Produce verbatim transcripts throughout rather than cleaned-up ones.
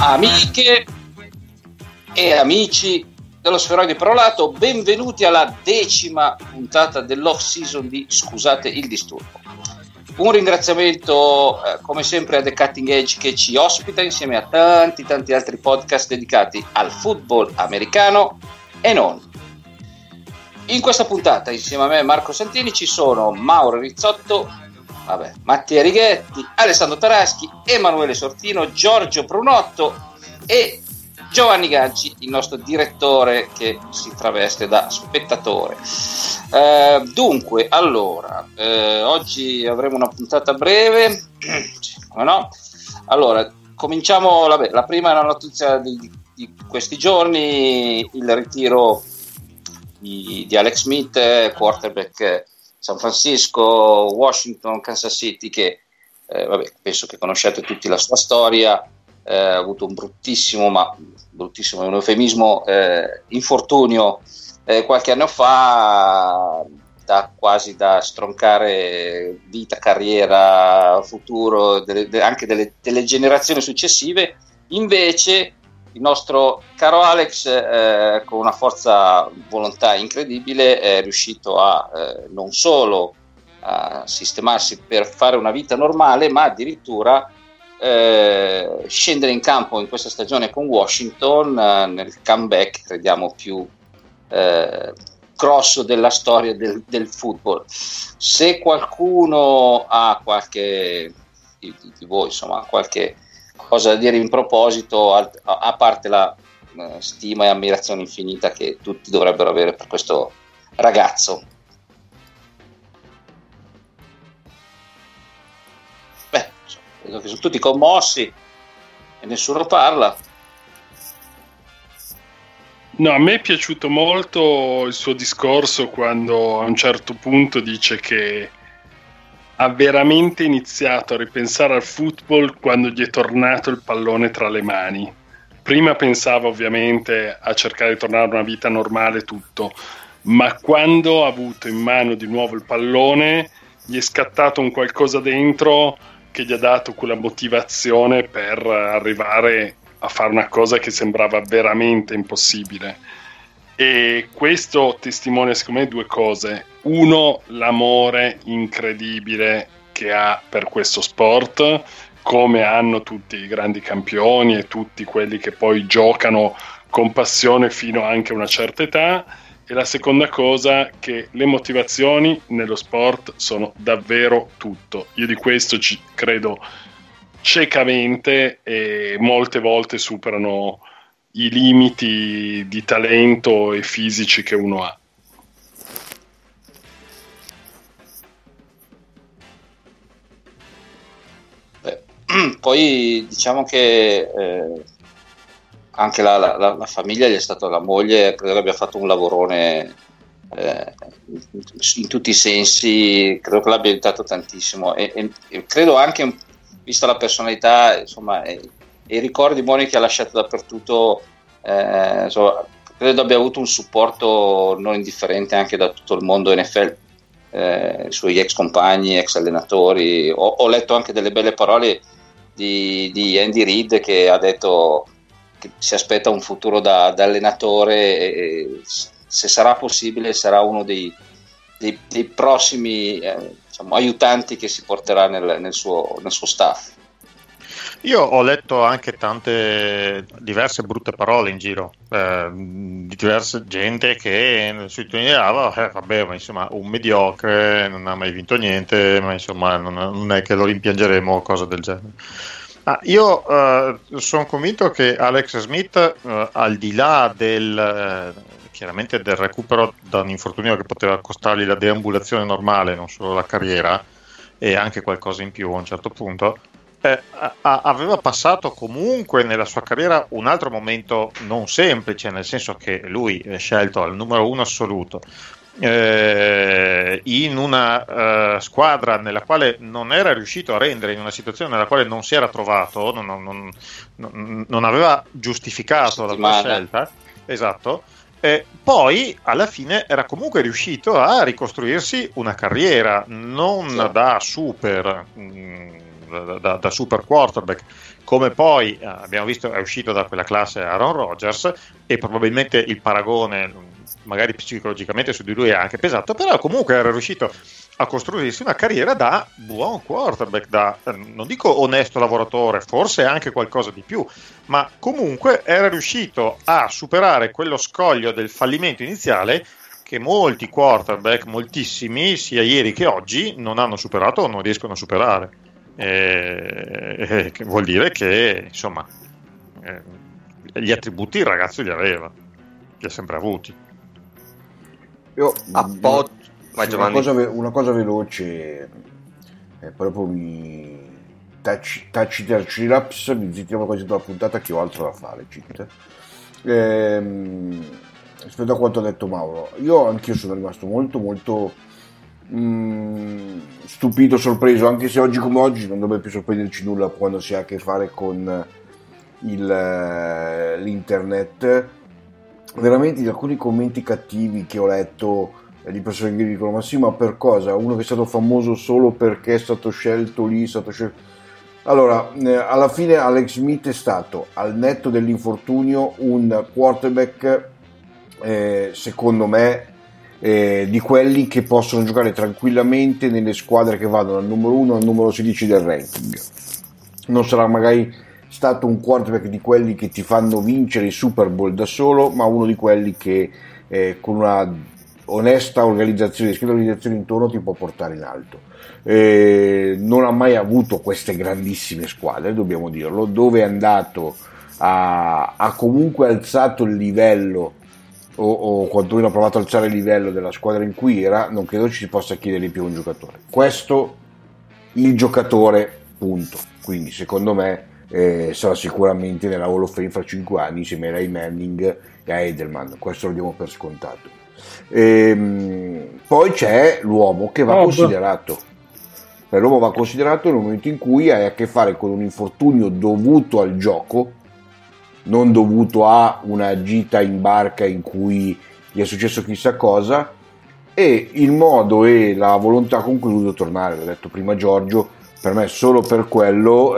Amiche e amici dello Sferoide Perolato, benvenuti alla decima puntata dell'off season di Scusate il disturbo. Un ringraziamento eh, come sempre a The Cutting Edge che ci ospita insieme a tanti tanti altri podcast dedicati al football americano e non. In questa puntata insieme a me Marco Santini ci sono Mauro Rizzotto, vabbè, Mattia Righetti, Alessandro Taraschi, Emanuele Sortino, Giorgio Brunotto e Giovanni Ganci, il nostro direttore che si traveste da spettatore. Eh, dunque, allora, eh, oggi avremo una puntata breve, come no? Allora, cominciamo, vabbè, la prima è una notizia di, di questi giorni, il ritiro di, di Alex Smith, quarterback San Francisco, Washington, Kansas City, che eh, vabbè, penso che conosciate tutti la sua storia. Eh, ha avuto un bruttissimo, ma bruttissimo è un eufemismo, eh, infortunio eh, qualche anno fa, da quasi da stroncare vita, carriera, futuro delle, de, anche delle, delle generazioni successive. Invece il nostro caro Alex, eh, con una forza volontà incredibile, è riuscito a eh, non solo a sistemarsi per fare una vita normale, ma addirittura Eh, scendere in campo in questa stagione con Washington eh, nel comeback, crediamo, più eh, grosso della storia del, del football. Se qualcuno ha qualche di, di voi insomma qualche cosa da dire in proposito, a, a parte la eh, stima e ammirazione infinita che tutti dovrebbero avere per questo ragazzo. Vedo che sono tutti commossi e nessuno parla. No, a me è piaciuto molto il suo discorso quando a un certo punto dice che ha veramente iniziato a ripensare al football quando gli è tornato il pallone tra le mani. Prima pensava ovviamente a cercare di tornare a una vita normale tutto, ma quando ha avuto in mano di nuovo il pallone gli è scattato un qualcosa dentro che gli ha dato quella motivazione per arrivare a fare una cosa che sembrava veramente impossibile. E questo testimonia secondo me due cose: uno, l'amore incredibile che ha per questo sport, come hanno tutti i grandi campioni e tutti quelli che poi giocano con passione fino anche a una certa età. E la seconda cosa, che le motivazioni nello sport sono davvero tutto. Io di questo ci credo ciecamente e molte volte superano i limiti di talento e fisici che uno ha. Beh, poi diciamo che eh... anche la, la, la famiglia gli è stata, la moglie credo che abbia fatto un lavorone eh, in, in tutti i sensi, credo che l'abbia aiutato tantissimo e, e, e credo anche, vista la personalità insomma e, e i ricordi buoni che ha lasciato dappertutto, eh, insomma, credo abbia avuto un supporto non indifferente anche da tutto il mondo N F L, eh, i suoi ex compagni, ex allenatori. Ho, ho letto anche delle belle parole di, di Andy Reid, che ha detto che si aspetta un futuro da, da allenatore e se sarà possibile sarà uno dei, dei, dei prossimi eh, diciamo, aiutanti che si porterà nel, nel, suo, nel suo staff. Io ho letto anche tante diverse brutte parole in giro, eh, di diversa gente che sottolineava eh, vabbè, ma insomma un mediocre, non ha mai vinto niente, ma insomma non, non è che lo rimpiangeremo o cose del genere. Ah, io eh, sono convinto che Alex Smith, eh, al di là del eh, chiaramente del recupero da un infortunio che poteva costargli la deambulazione normale, non solo la carriera, e anche qualcosa in più a un certo punto, eh, a- aveva passato comunque nella sua carriera un altro momento non semplice, nel senso che lui è scelto al numero uno assoluto eh, in una uh, squadra nella quale non era riuscito a rendere, in una situazione nella quale non si era trovato, non, non, non, non aveva giustificato la sua scelta, esatto. E poi alla fine era comunque riuscito a ricostruirsi una carriera non sì. da super mh, da, da, da super quarterback, come poi eh, abbiamo visto è uscito da quella classe Aaron Rodgers, e probabilmente il paragone magari psicologicamente su di lui è anche pesato, però comunque era riuscito a costruirsi una carriera da buon quarterback, da non dico onesto lavoratore, forse anche qualcosa di più, ma comunque era riuscito a superare quello scoglio del fallimento iniziale che molti quarterback, moltissimi, sia ieri che oggi, non hanno superato o non riescono a superare. E, e, che vuol dire che, insomma, eh, gli attributi il ragazzo li aveva, li ha sempre avuti. Io appoggio una cosa, una cosa veloce, eh, proprio mi taci, taci terci laps, mi zittiamo quasi tutta la puntata che ho altro da fare, cheat. Ehm, rispetto a quanto ha detto Mauro, io anch'io sono rimasto molto molto mh, stupito, sorpreso, anche se oggi come oggi non dovrebbe più sorprenderci nulla quando si ha a che fare con il, l'internet. Veramente di alcuni commenti cattivi che ho letto di persone che dicono ma sì, ma per cosa? Uno che è stato famoso solo perché è stato scelto lì, è stato scelto... Allora, eh, alla fine Alex Smith è stato, al netto dell'infortunio, un quarterback eh, secondo me eh, di quelli che possono giocare tranquillamente nelle squadre che vanno dal numero uno al numero sedici del ranking. Non sarà magari stato un quarterback di quelli che ti fanno vincere i Super Bowl da solo, ma uno di quelli che eh, con una onesta organizzazione, discreta organizzazione intorno ti può portare in alto. Eh, non ha mai avuto queste grandissime squadre, dobbiamo dirlo, dove è andato ha, ha comunque alzato il livello o, o quantomeno ha provato ad alzare il livello della squadra in cui era. Non credo ci si possa chiedere di più a un giocatore, questo il giocatore, punto. Quindi secondo me eh, sarà sicuramente nella Hall of Fame fra cinque anni insieme a Ray Manning e a Edelman, questo lo diamo per scontato. Ehm, poi c'è l'uomo che va oh, considerato per l'uomo va considerato nel momento in cui hai a che fare con un infortunio dovuto al gioco, non dovuto a una gita in barca in cui gli è successo chissà cosa, e il modo e la volontà con cui è voluto tornare. L'ho detto prima Giorgio, per me solo per quello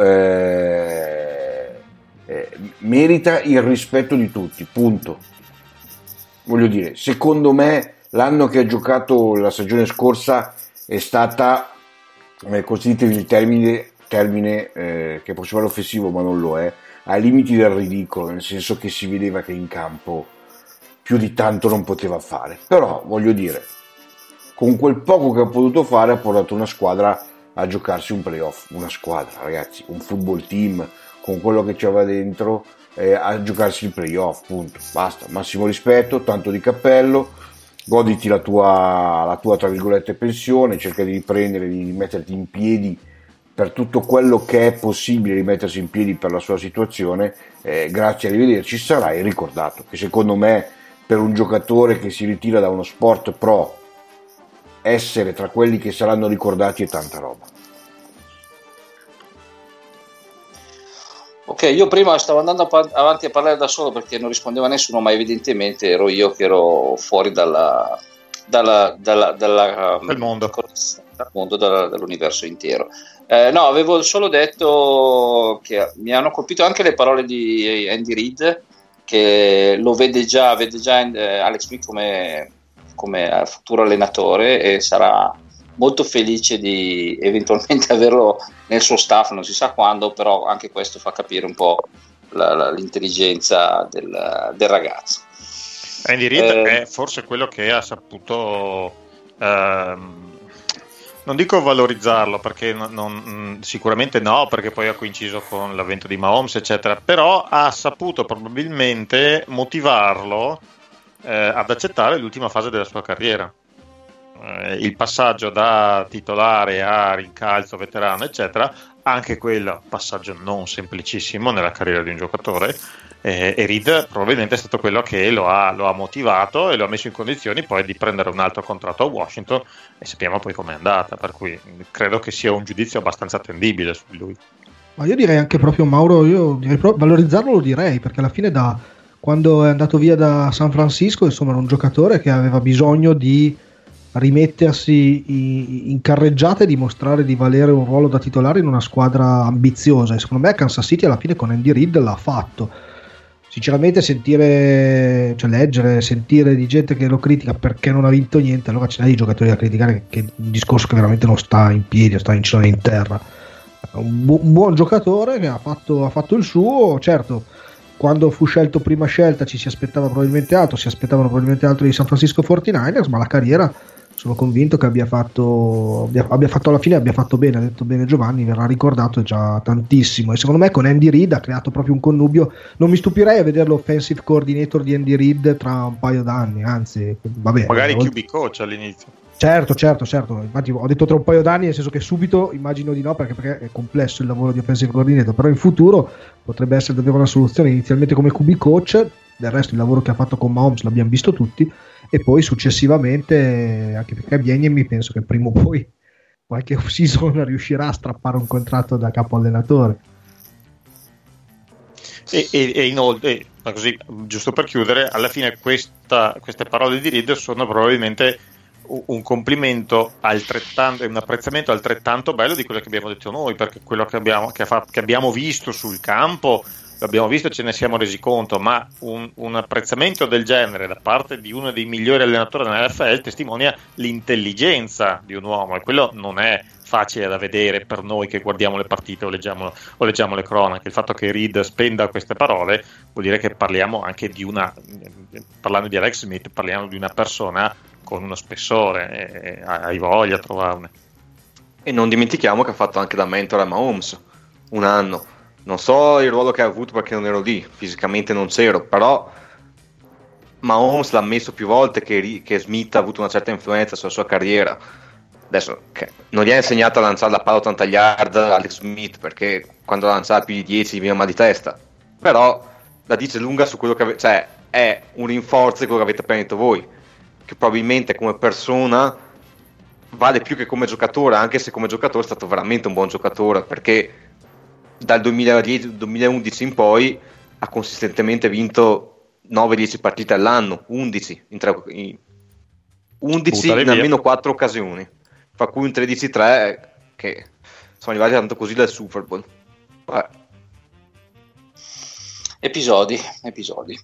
eh, eh, merita il rispetto di tutti, punto. Voglio dire, secondo me l'anno che ha giocato la stagione scorsa è stata, eh, consentitevi il termine, termine eh, che può sembrare offensivo ma non lo è, ai limiti del ridicolo, nel senso che si vedeva che in campo più di tanto non poteva fare. Però voglio dire, con quel poco che ha potuto fare ha portato una squadra a giocarsi un playoff, una squadra, ragazzi, un football team con quello che c'aveva dentro, Eh, a giocarsi il playoff, punto, basta. Massimo rispetto, tanto di cappello, goditi la tua, la tua tra virgolette pensione, cerca di riprendere, di rimetterti in piedi per tutto quello che è possibile rimettersi in piedi per la sua situazione. Eh, grazie, arrivederci. Sarai ricordato, che secondo me per un giocatore che si ritira da uno sport pro, essere tra quelli che saranno ricordati è tanta roba. Ok, io prima stavo andando avanti a parlare da solo perché non rispondeva nessuno, ma evidentemente ero io che ero fuori dalla, dalla, dalla, dalla dal mondo, dal mondo dalla, dall'universo intero. Eh, no, avevo solo detto che mi hanno colpito anche le parole di Andy Reid, che lo vede già, vede già eh, Alex Smith come, come futuro allenatore e sarà molto felice di eventualmente averlo nel suo staff, non si sa quando, però anche questo fa capire un po' la, la, l'intelligenza del, del ragazzo. Andy Reid eh, è forse quello che ha saputo ehm, non dico valorizzarlo, perché non, non, sicuramente no, perché poi ha coinciso con l'avvento di Mahomes eccetera, però ha saputo probabilmente motivarlo eh, ad accettare l'ultima fase della sua carriera. Il passaggio da titolare a rincalzo, veterano eccetera, anche quel passaggio non semplicissimo nella carriera di un giocatore, eh, e Reid probabilmente è stato quello che lo ha, lo ha motivato e lo ha messo in condizioni poi di prendere un altro contratto a Washington, e sappiamo poi com'è andata, per cui credo che sia un giudizio abbastanza attendibile su di lui. Ma io direi anche proprio, Mauro, io direi proprio, valorizzarlo lo direi, perché alla fine da quando è andato via da San Francisco, insomma, era un giocatore che aveva bisogno di rimettersi in carreggiata e dimostrare di valere un ruolo da titolare in una squadra ambiziosa, e secondo me Kansas City alla fine con Andy Reid l'ha fatto. Sinceramente sentire, cioè leggere, sentire di gente che lo critica perché non ha vinto niente, allora ce n'è di giocatori da criticare, che è un discorso che veramente non sta in piedi, sta in cielo in terra. Un, bu- un buon giocatore che ha fatto, ha fatto il suo, certo. Quando fu scelto prima scelta ci si aspettava probabilmente altro, si aspettavano probabilmente altro di San Francisco quarantanovers, ma la carriera sono convinto che abbia fatto, abbia, abbia fatto alla fine, abbia fatto bene, ha detto bene Giovanni, verrà ricordato già tantissimo, e secondo me con Andy Reid ha creato proprio un connubio. Non mi stupirei a vederlo offensive coordinator di Andy Reid tra un paio d'anni, anzi vabbè, magari vabbè, Q B coach all'inizio. Certo, certo, certo. Infatti ho detto tra un paio d'anni, nel senso che subito immagino di no, perché, perché è complesso il lavoro di offensive coordinator, però in futuro potrebbe essere davvero una soluzione, inizialmente come Q B coach. Del resto il lavoro che ha fatto con Mahomes l'abbiamo visto tutti, e poi successivamente, anche perché Bieniemy penso che prima o poi qualche off-season riuscirà a strappare un contratto da capo allenatore. E, e, e inoltre, così, giusto per chiudere, alla fine questa, queste parole di Reid sono probabilmente un complimento altrettanto e un apprezzamento altrettanto bello di quello che abbiamo detto noi, perché quello che abbiamo, che fa, che abbiamo visto sul campo l'abbiamo visto e ce ne siamo resi conto, ma un, un apprezzamento del genere da parte di uno dei migliori allenatori dell'N F L testimonia l'intelligenza di un uomo, e quello non è facile da vedere per noi che guardiamo le partite o leggiamo, o leggiamo le cronache. Il fatto che Reid spenda queste parole vuol dire che parliamo anche di una, parlando di Alex Smith, parliamo di una persona con uno spessore, e hai voglia a trovarne. E non dimentichiamo che ha fatto anche da mentore a Mahomes un anno. Non so il ruolo che ha avuto perché non ero lì, fisicamente non c'ero, però Mahomes l'ha ammesso più volte che, che Smith ha avuto una certa influenza sulla sua carriera. Adesso non gli ha insegnato a lanciare la palla ottanta yard Alex Smith, perché quando lanciava più di dieci gli veniva mal di testa, però la dice lunga su quello che ave- cioè è un rinforzo di quello che avete appena detto voi, che probabilmente come persona vale più che come giocatore, anche se come giocatore è stato veramente un buon giocatore, perché dal duemiladieci duemilaundici in poi ha consistentemente vinto nove dieci partite all'anno, undici in, tre, in, undici in almeno quattro occasioni, fra cui un tredici tre che sono arrivati tanto così dal Super Bowl. Beh. Episodi, episodi.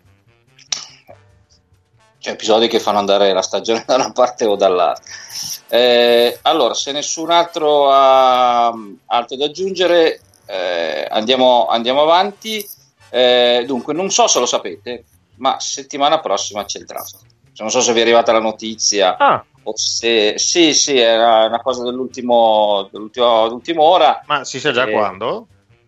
Cioè episodi che fanno andare la stagione da una parte o dall'altra. Eh, allora, se nessun altro ha altro da aggiungere, eh, andiamo, andiamo avanti. Eh, dunque, non so se lo sapete, ma settimana prossima c'è il draft. Non so se vi è arrivata la notizia, ah. o se sì, sì, era una cosa dell'ultimo, dell'ultimo, dell'ultima ora. Ma si sa già eh, quando?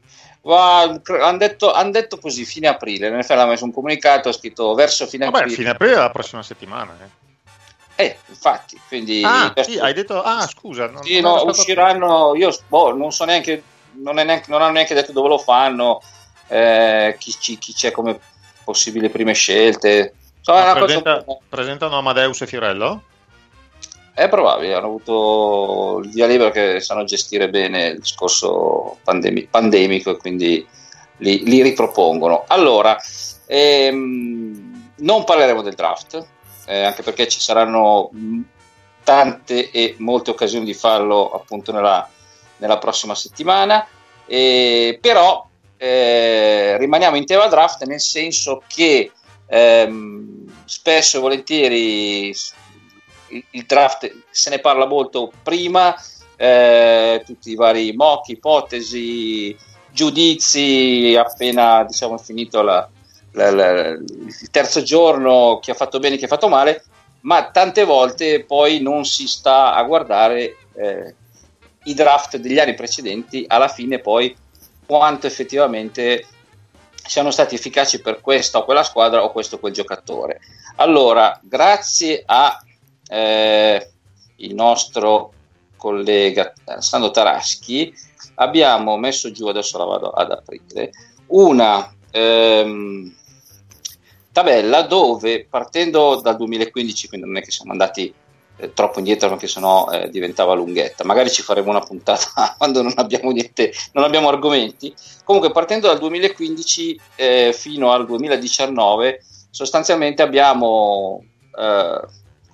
Hanno detto, han detto così, fine aprile. L'N F L ha messo un comunicato, ha scritto verso fine Vabbè, aprile. Fine aprile è la prossima settimana. Eh, eh infatti. Quindi ah, questo, sì, hai detto, ah, scusa. Non, sì, non no, usciranno. Io boh, non so neanche, non, è neanche, non hanno neanche detto dove lo fanno, eh, chi, chi, chi c'è come possibili prime scelte. So, no, è una presenta, cosa... presentano Amadeus e Fiorello? È probabile, hanno avuto il via libera che sanno gestire bene il discorso pandemi- pandemico e quindi li, li ripropongono. Allora, ehm, non parleremo del draft, eh, anche perché ci saranno tante e molte occasioni di farlo appunto nella, nella prossima settimana, eh, però eh, rimaniamo in tema draft, nel senso che ehm, spesso e volentieri il draft se ne parla molto prima, eh, tutti i vari mock, ipotesi, giudizi appena diciamo finito la, la, la, il terzo giorno, chi ha fatto bene, chi ha fatto male, ma tante volte poi non si sta a guardare eh, i draft degli anni precedenti, alla fine poi quanto effettivamente siano stati efficaci per questa o quella squadra o questo o quel giocatore. Allora, grazie a Eh, il nostro collega Sandro Taraschi, abbiamo messo giù, adesso la vado ad aprire, una ehm, tabella dove, partendo dal duemilaquindici, quindi non è che siamo andati eh, troppo indietro perché sennò eh, diventava lunghetta, magari ci faremo una puntata quando non abbiamo niente, non abbiamo argomenti. Comunque, partendo dal duemilaquindici eh, fino al duemiladiciannove sostanzialmente abbiamo eh,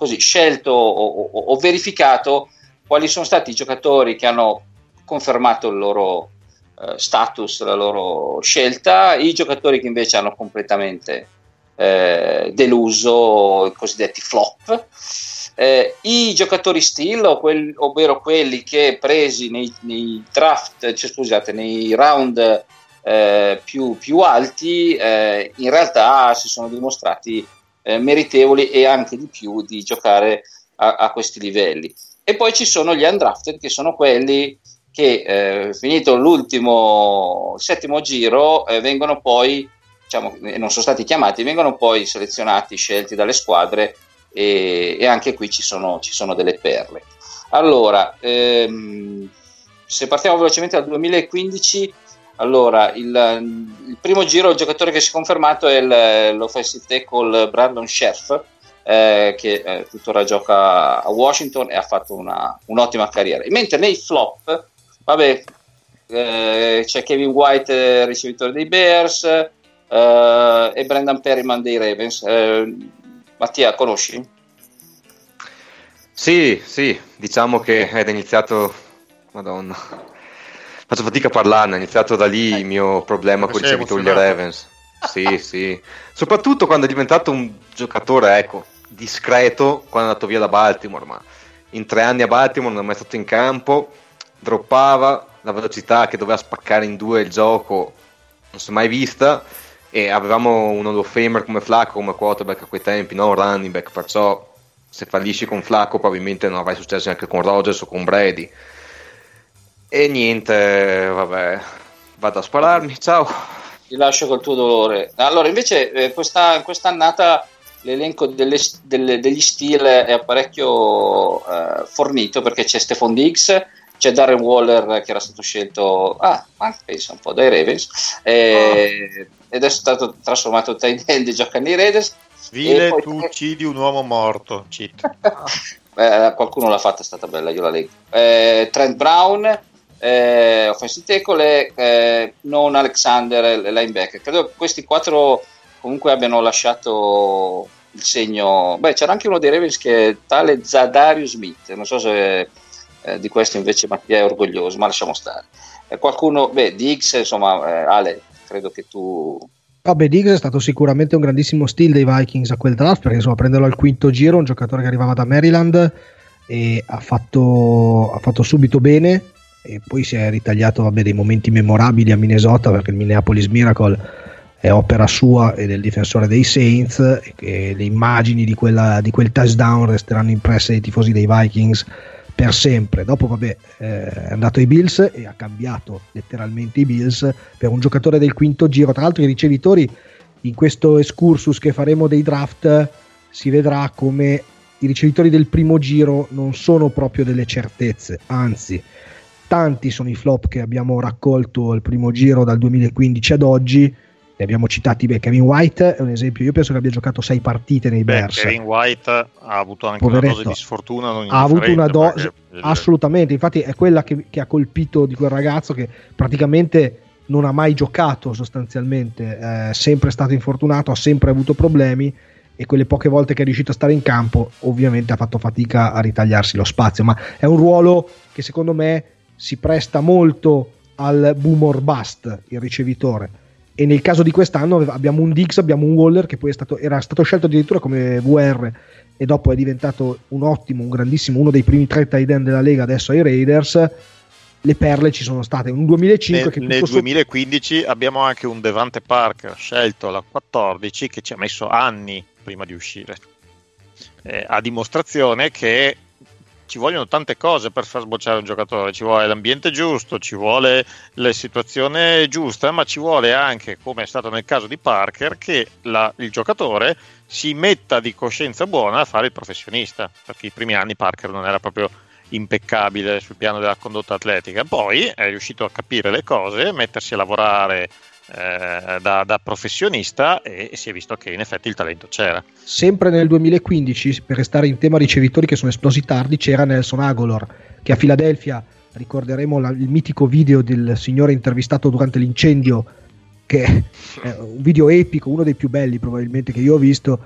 così scelto o, o, o verificato quali sono stati i giocatori che hanno confermato il loro uh, status, la loro scelta, i giocatori che invece hanno completamente eh, deluso, i cosiddetti flop, eh, i giocatori steal, o quelli, ovvero quelli che presi nei, nei draft, cioè, scusate, nei round eh, più, più alti, eh, in realtà si sono dimostrati eh, meritevoli e anche di più di giocare a, a questi livelli. E poi ci sono gli undrafted, che sono quelli che eh, finito l'ultimo il settimo giro eh, vengono poi, diciamo, non sono stati chiamati, vengono poi selezionati, scelti dalle squadre, e, e anche qui ci sono, ci sono delle perle. Allora, ehm, se partiamo velocemente dal duemilaquindici, allora il, il primo giro, il giocatore che si è confermato è il, l'offensive tackle Brandon Scherf, eh, che eh, tuttora gioca a Washington e ha fatto una, un'ottima carriera. Mentre nei flop, vabbè, eh, c'è Kevin White, ricevitore dei Bears, eh, e Brendan Perryman dei Ravens. Eh, Mattia, conosci? Sì, sì, diciamo che è iniziato, madonna, faccio fatica a parlarne, è iniziato da lì il mio problema con i ricevitori dei Ravens. Sì, sì, soprattutto quando è diventato un giocatore, ecco, discreto quando è andato via da Baltimore, ma in tre anni a Baltimore non è mai stato in campo, droppava, la velocità che doveva spaccare in due il gioco non si è mai vista, e avevamo un Hall of Famer come Flacco come quarterback a quei tempi, non running back, perciò se fallisci con Flacco probabilmente non avrai successo anche con Rodgers o con Brady. E niente, vabbè, vado a spararmi, ciao. Ti lascio col tuo dolore. Allora, invece, eh, questa, quest'annata l'elenco delle, delle, degli steal è parecchio eh, fornito, perché c'è Stephon Diggs, c'è Darren Waller che era stato scelto, ah, ma pensa un po', dai Ravens, eh, oh. ed è stato trasformato in tight end e gioca nei Raiders. Vile, poi, tu uccidi un uomo morto. Cheat. eh, qualcuno l'ha fatta, è stata bella, io la leggo. Eh, Trent Brown, eh, offensive tackle, eh, non Alexander, linebacker. Credo che questi quattro comunque abbiano lasciato il segno. Beh, c'era anche uno dei Ravens che è tale Zadarius Smith, non so se eh, di questo invece Mattia è orgoglioso, ma lasciamo stare. Eh, qualcuno, beh, Diggs, insomma, eh, Ale, credo che tu... Vabbè, Diggs è stato sicuramente un grandissimo steal dei Vikings a quel draft, perché insomma prenderlo al quinto giro, un giocatore che arrivava da Maryland e ha fatto, ha fatto subito bene, e poi si è ritagliato, vabbè, dei momenti memorabili a Minnesota, perché il Minneapolis Miracle è opera sua e del difensore dei Saints, e che le immagini di, quella, di quel touchdown resteranno impresse ai tifosi dei Vikings per sempre. Dopo, vabbè, eh, è andato ai Bills e ha cambiato letteralmente i Bills per un giocatore del quinto giro. Tra l'altro i ricevitori, in questo excursus che faremo dei draft, si vedrà come i ricevitori del primo giro non sono proprio delle certezze, anzi tanti sono i flop che abbiamo raccolto al primo giro dal duemilaquindici ad oggi. Ne abbiamo citati, beh, Kevin White è un esempio, io penso che abbia giocato sei partite nei Bears. Beh, Kevin White ha avuto anche Poveretto. una dose di sfortuna non ha avuto una dose, perché... assolutamente, infatti è quella che, che ha colpito di quel ragazzo, che praticamente non ha mai giocato sostanzialmente, è sempre stato infortunato, ha sempre avuto problemi, e quelle poche volte che è riuscito a stare in campo ovviamente ha fatto fatica a ritagliarsi lo spazio, ma è un ruolo che secondo me si presta molto al boom or bust, il ricevitore. E nel caso di quest'anno abbiamo un Diggs, abbiamo un Waller che poi è stato, era stato scelto addirittura come V R e dopo è diventato un ottimo, un grandissimo, uno dei primi tre tight end della Lega adesso ai Raiders. Le perle ci sono state. Un duemilacinque nel, che nel duemilaquindici so... abbiamo anche un Devante Parker scelto alla quattordici che ci ha messo anni prima di uscire, eh, a dimostrazione che ci vogliono tante cose per far sbocciare un giocatore, ci vuole l'ambiente giusto, ci vuole la situazione giusta, ma ci vuole anche, come è stato nel caso di Parker, che la, il giocatore si metta di coscienza buona a fare il professionista, perché i primi anni Parker non era proprio impeccabile sul piano della condotta atletica, poi è riuscito a capire le cose, mettersi a lavorare eh, da, da professionista, e, e si è visto che in effetti il talento c'era. Sempre nel duemilaquindici, per restare in tema ricevitori che sono esplosi tardi, c'era Nelson Agholor, che a Filadelfia ricorderemo la, il mitico video del signore intervistato durante l'incendio, che è un video epico, uno dei più belli probabilmente che io ho visto,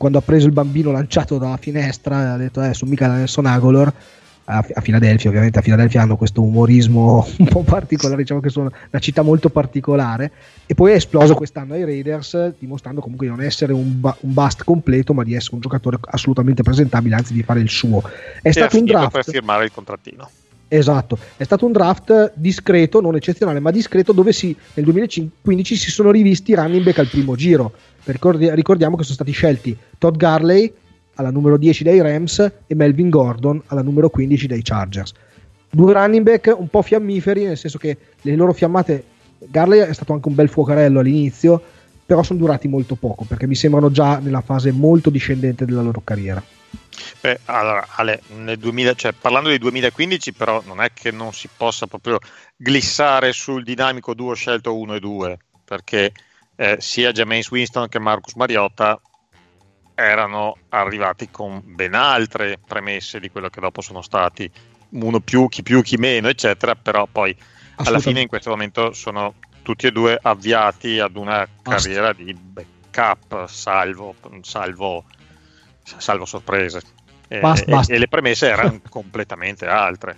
quando ha preso il bambino lanciato dalla finestra ha detto eh, sono mica Nelson Agholor a, a Filadelfia. Ovviamente a Filadelfia hanno questo umorismo un po' particolare, diciamo che sono una città molto particolare, e poi è esploso quest'anno ai Raiders, dimostrando comunque di non essere un, ba- un bust completo, ma di essere un giocatore assolutamente presentabile, anzi di fare il suo. È e stato un draft per firmare il contrattino. Esatto, è stato un draft discreto, non eccezionale, ma discreto, dove si, nel duemilaquindici si sono rivisti i running back al primo giro. Ricordi- ricordiamo che sono stati scelti Todd Gurley alla numero dieci dai Rams e Melvin Gordon alla numero quindici dai Chargers. Due running back un po' fiammiferi, nel senso che le loro fiammate, Gurley è stato anche un bel fuocarello all'inizio, però sono durati molto poco, perché mi sembrano già nella fase molto discendente della loro carriera. Beh, allora, Ale, nel duemila, cioè, parlando del duemilaquindici, però non è che non si possa proprio glissare sul dinamico duo scelto uno e due, perché eh, sia Jameis Winston che Marcus Mariota erano arrivati con ben altre premesse di quello che dopo sono stati, uno più, chi più, chi meno, eccetera, però poi alla fine in questo momento sono tutti e due avviati ad una carriera di backup, salvo, salvo, salvo sorprese. E, basta, e, basta. e le premesse erano completamente altre.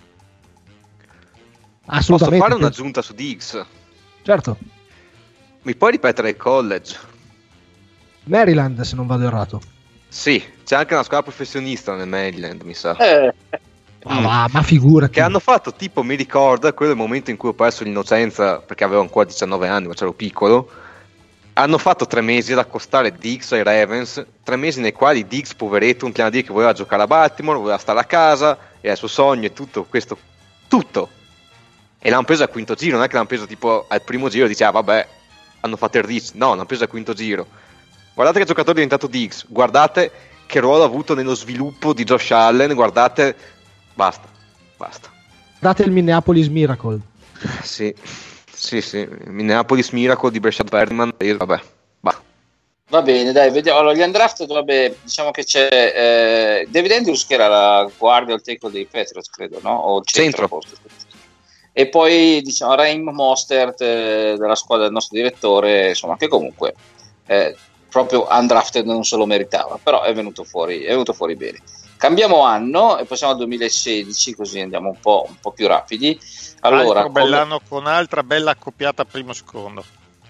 Posso fare un'aggiunta su Diggs? Certo. Mi puoi ripetere il college? Maryland, se non vado errato. Sì, c'è anche una squadra professionista nel Maryland, mi sa. Eh. Ah, ma, ma figurati. Che hanno fatto tipo, mi ricorda, quello è il momento in cui ho perso l'innocenza, perché avevo ancora diciannove anni, ma c'ero piccolo. Hanno fatto tre mesi ad accostare Diggs ai Ravens, tre mesi nei quali Diggs, poveretto, un piano di che voleva giocare a Baltimore, voleva stare a casa, era il suo sogno e tutto questo, tutto. E l'hanno preso al quinto giro, non è che l'hanno preso tipo al primo giro e dice, ah vabbè, hanno fatto il reach. No, l'hanno preso al quinto giro. Guardate che giocatore è diventato Diggs, guardate che ruolo ha avuto nello sviluppo di Josh Allen, guardate, basta, basta. Date il Minneapolis Miracle. Sì, sì, sì, il Minneapolis Miracle di Breshad Perriman, vabbè, basta. Va bene, dai, vediamo. Allora, gli undrafted, vabbè, diciamo che c'è eh, David Andrews, che era la guardia al tackle dei Patriots, credo, no? O il centro. centro. E poi, diciamo, Raheem Mostert eh, della squadra del nostro direttore, insomma, che comunque eh, proprio undrafted non se lo meritava, però è venuto fuori, è venuto fuori bene. Cambiamo anno e passiamo al duemilasedici, così andiamo un po', un po' più rapidi. Allora, altro bell'anno come... con altra bella accoppiata primo-secondo.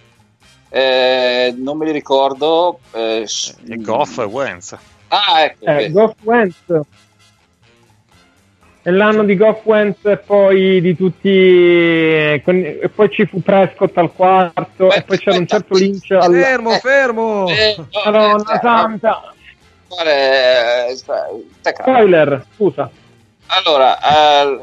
Eh, non me li ricordo. Eh, e Goff e Wentz. Ah, ecco. Eh, Goff Wentz. È l'anno di Goff Wentz e poi di tutti. E poi ci fu Prescott al quarto. Beh, e poi c'era aspetta, un certo Lynch. Al... Fermo, fermo! Eh, Madonna eh, santa! Eh, Spoiler, scusa. Allora, uh,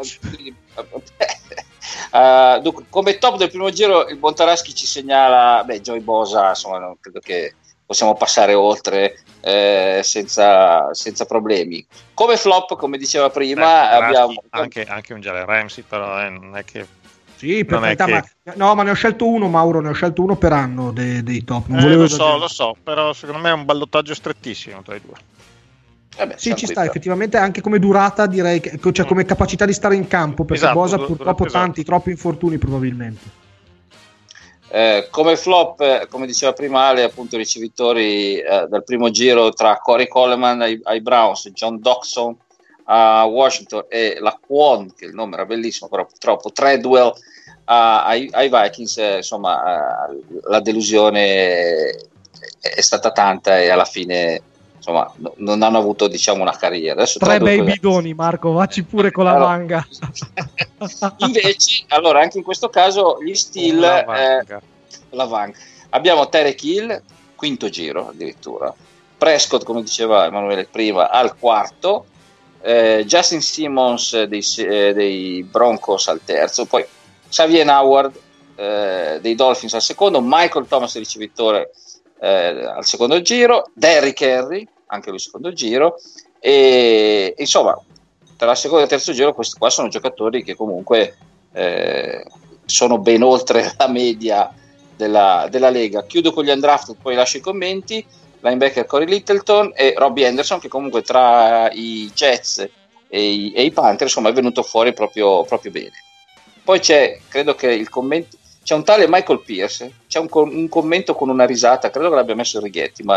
uh, dunque, come top del primo giro il Bontaraschi ci segnala beh, Joey Bosa, insomma, non credo che possiamo passare oltre eh, senza, senza problemi. Come flop, come diceva prima, eh, abbiamo anche, anche un Jalen Ramsey, però eh, non è che sì, per carità, che... ma... no, ma ne ho scelto uno, Mauro, ne ho scelto uno per anno dei, dei top. Non eh, volevo lo so, dire. lo so, però secondo me è un ballottaggio strettissimo tra i due. Eh beh, sì, ci sta, effettivamente anche come durata, direi che, cioè come capacità di stare in campo, perché esatto, Bosa do, purtroppo esatto. tanti, troppi infortuni probabilmente. Eh, come flop, come diceva prima Ale, appunto ricevitori eh, dal primo giro tra Corey Coleman ai, ai Browns, John Doxson a Washington e la Kwon, che il nome era bellissimo, però purtroppo Treadwell a, ai, ai Vikings, eh, insomma eh, la delusione è, è stata tanta e alla fine insomma no, non hanno avuto diciamo una carriera. Adesso tre bei bidoni, Marco, vacci pure con la allora, manga. Invece, allora anche in questo caso gli Steel la eh, la Vanga. Abbiamo Tyreek Hill quinto giro addirittura, Prescott come diceva Emanuele prima al quarto, eh, Justin Simmons dei, eh, dei Broncos al terzo, poi Xavier Howard eh, dei Dolphins al secondo, Michael Thomas ricevitore eh, al secondo giro, Derrick Henry anche lui secondo giro, e insomma tra il secondo e il terzo giro questi qua sono giocatori che comunque eh, sono ben oltre la media della, della Lega. Chiudo con gli undrafted, poi lascio i commenti. Linebacker Corey Littleton e Robbie Anderson, che comunque tra i Jets e i, e i Panther insomma è venuto fuori proprio, proprio bene. Poi c'è, credo che il commento, c'è un tale Michael Pierce, c'è un, un commento con una risata, credo che l'abbia messo Righetti, ma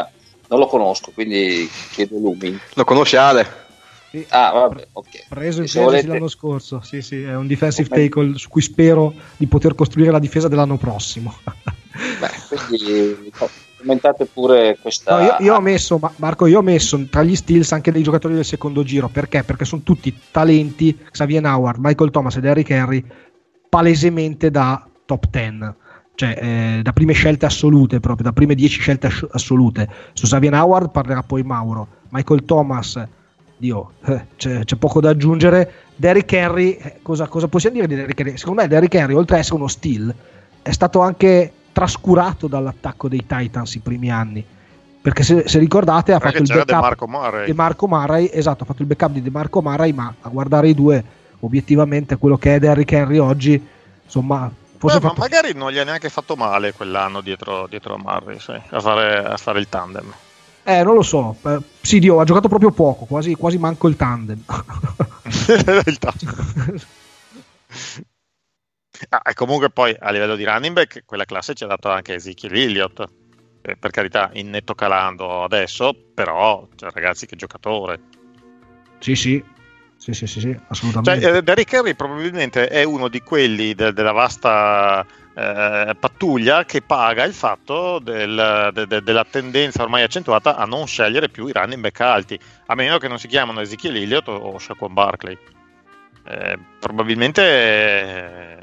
Non lo conosco, quindi chiedo lumi. Lo conosce Ale? Sì. Ah, vabbè, ok. Preso in Se fantasy volete... l'anno scorso, sì, sì, è un defensive tackle su cui spero di poter costruire la difesa dell'anno prossimo. Beh, quindi commentate pure questa. No, io, io ho messo, Marco, io ho messo tra gli steals anche dei giocatori del secondo giro. Perché? Perché sono tutti talenti, Xavier Howard, Michael Thomas e Derrick Henry, palesemente da top dieci, cioè eh, da prime scelte assolute, proprio da prime dieci scelte ass- assolute. Su Xavier Howard parlerà poi Mauro. Michael Thomas, Dio, eh, c'è, c'è poco da aggiungere. Derrick Henry, eh, cosa, cosa possiamo dire di Derrick Henry? Secondo me Derrick Henry, oltre a essere uno steal, è stato anche trascurato dall'attacco dei Titans i primi anni, perché se, se ricordate ha perché fatto il backup DeMarco Murray. di Marco Murray, esatto, ha fatto il backup di DeMarco Murray, ma a guardare i due obiettivamente quello che è Derrick Henry oggi, insomma, forse Beh, ma fatto... magari non gli ha neanche fatto male quell'anno dietro, dietro a Murray, sì, a, fare, a fare il tandem. Eh, non lo so, eh, sì, Dio, ha giocato proprio poco, quasi, quasi manco il tandem. il tandem. Ah, e comunque poi a livello di running back quella classe ci ha dato anche Ezekiel Elliott, eh, per carità in netto calando adesso, però cioè, ragazzi, che giocatore. Sì, sì, sì, sì, sì, sì, assolutamente. Cioè, eh, Derrick Henry probabilmente è uno di quelli de- della vasta eh, pattuglia che paga il fatto del, de- de- della tendenza ormai accentuata a non scegliere più i running back alti, a meno che non si chiamano Ezekiel Elliott o, o Saquon Barkley. Eh, probabilmente eh,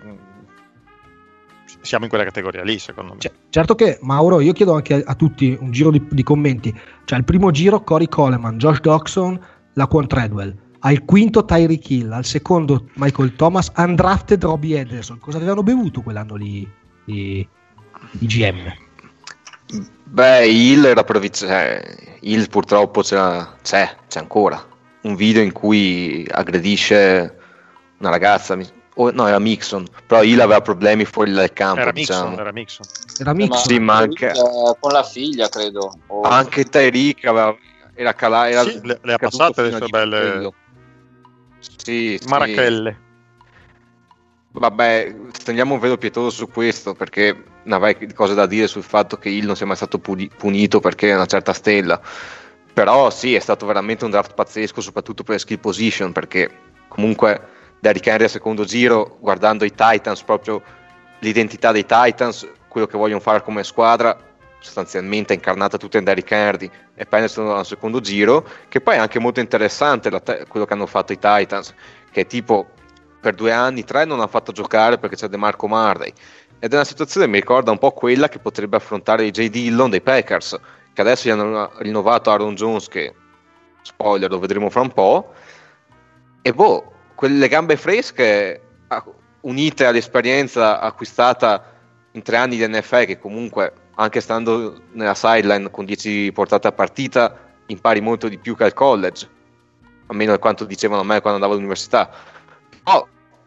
siamo in quella categoria lì, secondo me. Cioè, certo che, Mauro, io chiedo anche a, a tutti un giro di, di commenti. Cioè, al primo giro Corey Coleman, Josh Doxson, Laquan Treadwell, al quinto Tyreek Hill, al secondo Michael Thomas, undrafted Robbie Anderson. Cosa avevano bevuto quell'anno lì i, i G M? Beh, Hill era provviz- Hill purtroppo c'è, c'è, c'è ancora un video in cui aggredisce una ragazza, oh, no, era Mixon, però Hill aveva problemi fuori dal campo. Era diciamo. Mixon, era Mixon. Era Mixon. Sì, ma anche con la figlia, credo. O... Anche Tyreek aveva, era calato. Era sì, le, le ha passate le sue belle quello. Sì, marachelle. Sì. Vabbè, stendiamo un velo pietoso su questo, perché ne avrei cose da dire sul fatto che Hill non sia mai stato punito perché è una certa stella. Però sì, è stato veramente un draft pazzesco, soprattutto per le skill position, perché comunque Derrick Henry al secondo giro, guardando i Titans, proprio l'identità dei Titans, quello che vogliono fare come squadra, sostanzialmente è incarnata tutta in Derrick Henry, e Penniston al secondo giro, che poi è anche molto interessante la te- quello che hanno fatto i Titans, che è tipo per due anni, tre non hanno fatto giocare perché c'è DeMarco Murray, ed è una situazione che mi ricorda un po' quella che potrebbe affrontare i J. Dillon dei Packers, che adesso gli hanno rinnovato Aaron Jones, che spoiler lo vedremo fra un po', e boh, quelle gambe fresche unite all'esperienza acquistata in tre anni di N F L, che comunque anche stando nella sideline con dieci portate a partita impari molto di più che al college, almeno è quanto dicevano a me quando andavo all'università. Oh,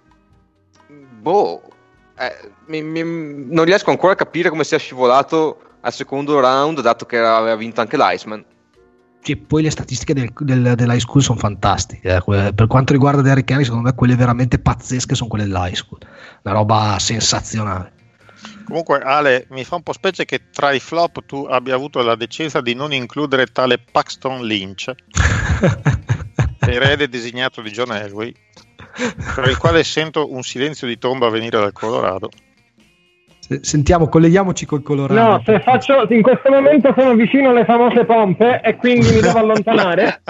boh, eh, mi, mi, non riesco ancora a capire come sia scivolato al secondo round, dato che aveva vinto anche l'Iceman. Sì, poi le statistiche del, del, dell'high school sono fantastiche, eh. Per quanto riguarda Derrick Henry, secondo me quelle veramente pazzesche sono quelle dell'high school, una roba sensazionale. Comunque Ale, mi fa un po' specie che tra i flop tu abbia avuto la decenza di non includere tale Paxton Lynch, erede designato di John Elway, per il quale sento un silenzio di tomba venire dal Colorado. Sentiamo, colleghiamoci col Colorado. No, se faccio, in questo momento sono vicino alle famose pompe e quindi mi devo allontanare.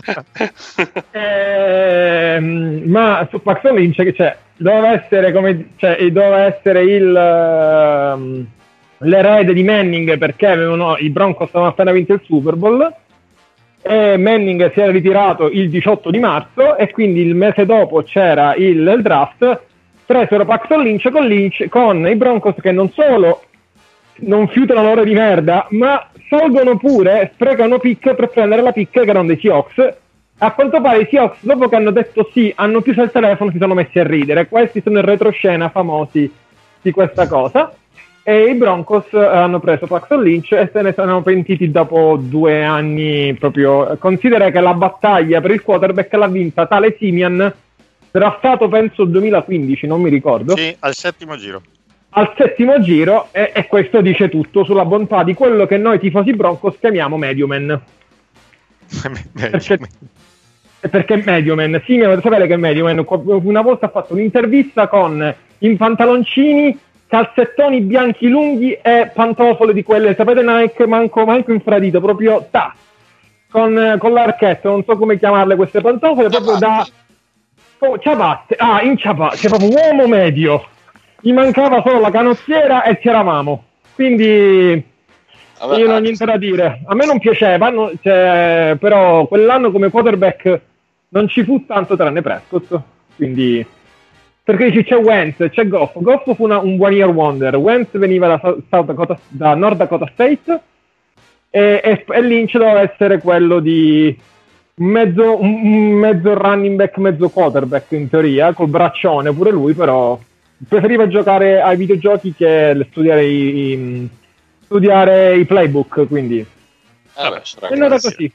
eh, ma su Paxton Lynch, che c'è, doveva essere come, cioè, doveva essere il um, l'erede di Manning, perché avevano, i Broncos avevano appena vinto il Super Bowl e Manning si era ritirato il diciotto di marzo e quindi il mese dopo c'era il, il draft. Presero Paxton Lynch con, Lynch con i Broncos, che non solo non fiutano l'oro di merda, ma salgono pure, sprecano pick per prendere la pick che erano dei Seahawks. A quanto pare i Seahawks, dopo che hanno detto sì, hanno chiuso il telefono, si sono messi a ridere. Questi sono i retroscena famosi di questa cosa. E i Broncos hanno preso Paxton Lynch e se ne sono pentiti dopo due anni proprio. Considera che la battaglia per il quarterback l'ha vinta tale Simian, draftato penso il duemilaquindici, non mi ricordo. Sì, al settimo giro. al settimo giro, e, e questo dice tutto sulla bontà di quello che noi tifosi Broncos chiamiamo Medioman. perché, perché Medioman, sì, mi sapete che Medioman una volta ha fatto un'intervista con in pantaloncini, calzettoni bianchi lunghi e pantofole di quelle, sapete, Nike, manco, manco infradito, proprio ta, con, con l'archetto, non so come chiamarle queste pantofole, proprio da oh, ciabatte, ah, in ciabatte, cioè proprio uomo medio, gli mancava solo la canottiera e c'eravamo, quindi vabbè, io non ho niente da dire, a me non piaceva, no, cioè, però quell'anno come quarterback non ci fu tanto tranne Prescott, quindi perché dici c'è Wentz, c'è Goff, Goff fu una, un one year wonder, Wentz veniva da, South Dakota, da North Dakota State e, e, e Lynch doveva essere quello di mezzo, un mezzo running back, mezzo quarterback in teoria, col braccione pure lui, però preferiva giocare ai videogiochi che studiare i, i, studiare i playbook, quindi Vabbè, è andata così.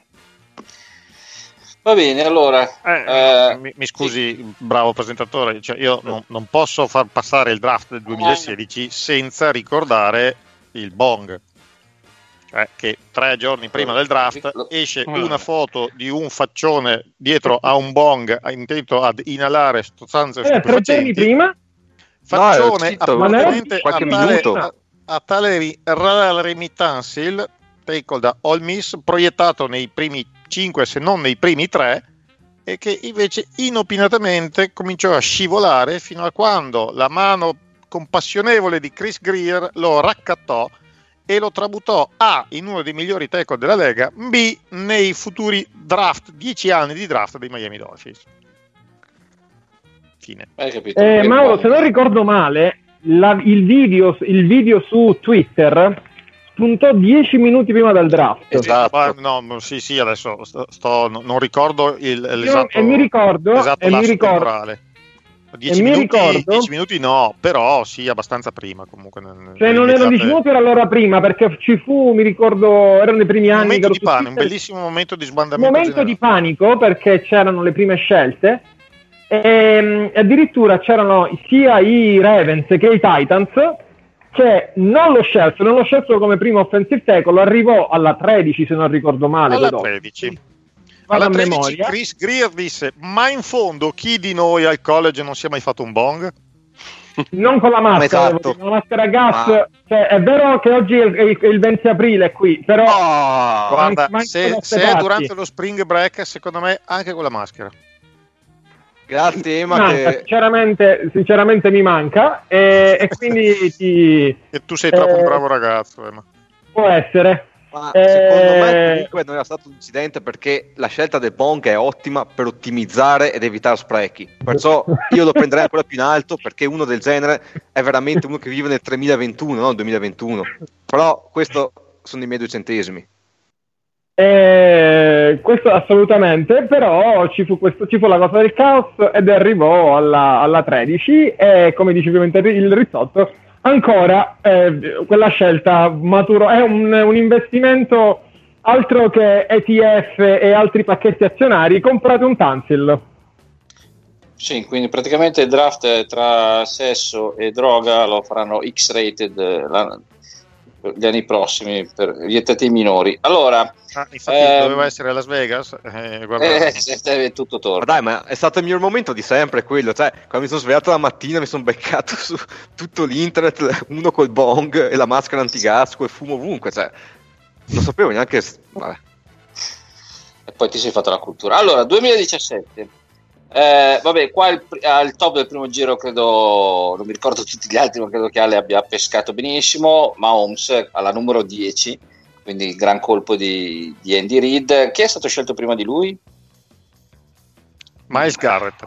Va bene, allora eh, eh, mi, mi scusi, sì. Bravo presentatore, cioè io non, non posso far passare il draft del duemilasedici senza ricordare il bong, cioè che tre giorni prima del draft esce una foto di un faccione dietro a un bong intento ad inalare sostanze eh, stupefacenti. Tre giorni prima? Faccione no, apparentemente qualche a tale, minuto a, a tale Laremy Tunsil, tackle da Ole Miss, proiettato nei primi cinque se non nei primi tre, e che invece inopinatamente cominciò a scivolare fino a quando la mano compassionevole di Chris Greer lo raccattò e lo trabutò A in uno dei migliori tackle della Lega, B nei futuri draft, dieci anni di draft dei Miami Dolphins. Fine. Hai capito? Eh, Mauro, se non ricordo male, la, il, video, il video su Twitter spuntò dieci minuti prima del draft. Esatto. No, sì, sì, adesso sto, sto non ricordo il, l'esatto, e mi ricordo, l'esatto e lasso mi ricordo, temporale. dieci e minuti, mi ricordo, dieci minuti no, però sì, abbastanza prima comunque. Cioè non erano dieci minuti, era l'ora prima, perché ci fu, mi ricordo, erano i primi un anni. Momento di panico, Twitter, un bellissimo momento di sbandamento. Un momento generale. di panico, perché c'erano le prime scelte, e addirittura c'erano sia i Ravens che i Titans, che non lo scelsero, non lo scelsero come primo offensive tackle, arrivò alla tredici se non ricordo male. Alla vedo. tredici. Vado Alla a tredici memoria. Chris Greer disse: ma in fondo chi di noi al college non si è mai fatto un bong? Non con la maschera, Esatto. la maschera a gas, Ma... cioè, è vero che oggi è il, è il venti aprile qui, però oh, guarda, man- se, se è durante lo spring break, secondo me anche con la maschera. Grazie Emma, manca, che... sinceramente, sinceramente mi manca e, e quindi ti... E tu sei troppo eh, un bravo ragazzo, Emma. Può essere. Ma Eh, secondo me comunque non era stato un incidente, perché la scelta del bong è ottima per ottimizzare ed evitare sprechi, perciò io lo prenderei ancora più in alto, perché uno del genere è veramente uno che vive nel tremilaventuno, non nel duemilaventuno, però questo sono i miei due centesimi. Eh, questo assolutamente, però ci fu, questo, ci fu la cosa del caos ed arrivò alla, alla tredici e, come dicevo il Rizzotto, ancora eh, quella scelta maturò, è un, un investimento altro che E T F e altri pacchetti azionari, comprate un Tansil. Sì, quindi praticamente il draft tra sesso e droga lo faranno X-rated eh, gli anni prossimi per vietati ai minori. Allora, ah, infatti ehm, doveva essere a Las Vegas, eh, guarda. eh, è tutto torno. Ma dai, ma è stato il miglior momento di sempre quello, cioè quando mi sono svegliato la mattina mi sono beccato su tutto l'internet uno col bong e la maschera antigas col fumo ovunque, cioè non sapevo neanche, vabbè. E poi ti sei fatto la cultura. Allora, duemiladiciassette, eh, vabbè, qua il, al top del primo giro credo, non mi ricordo tutti gli altri, ma credo che Ale abbia pescato benissimo. Mahomes alla numero dieci, quindi il gran colpo di, di Andy Reid. Chi è stato scelto prima di lui? Myles Garrett.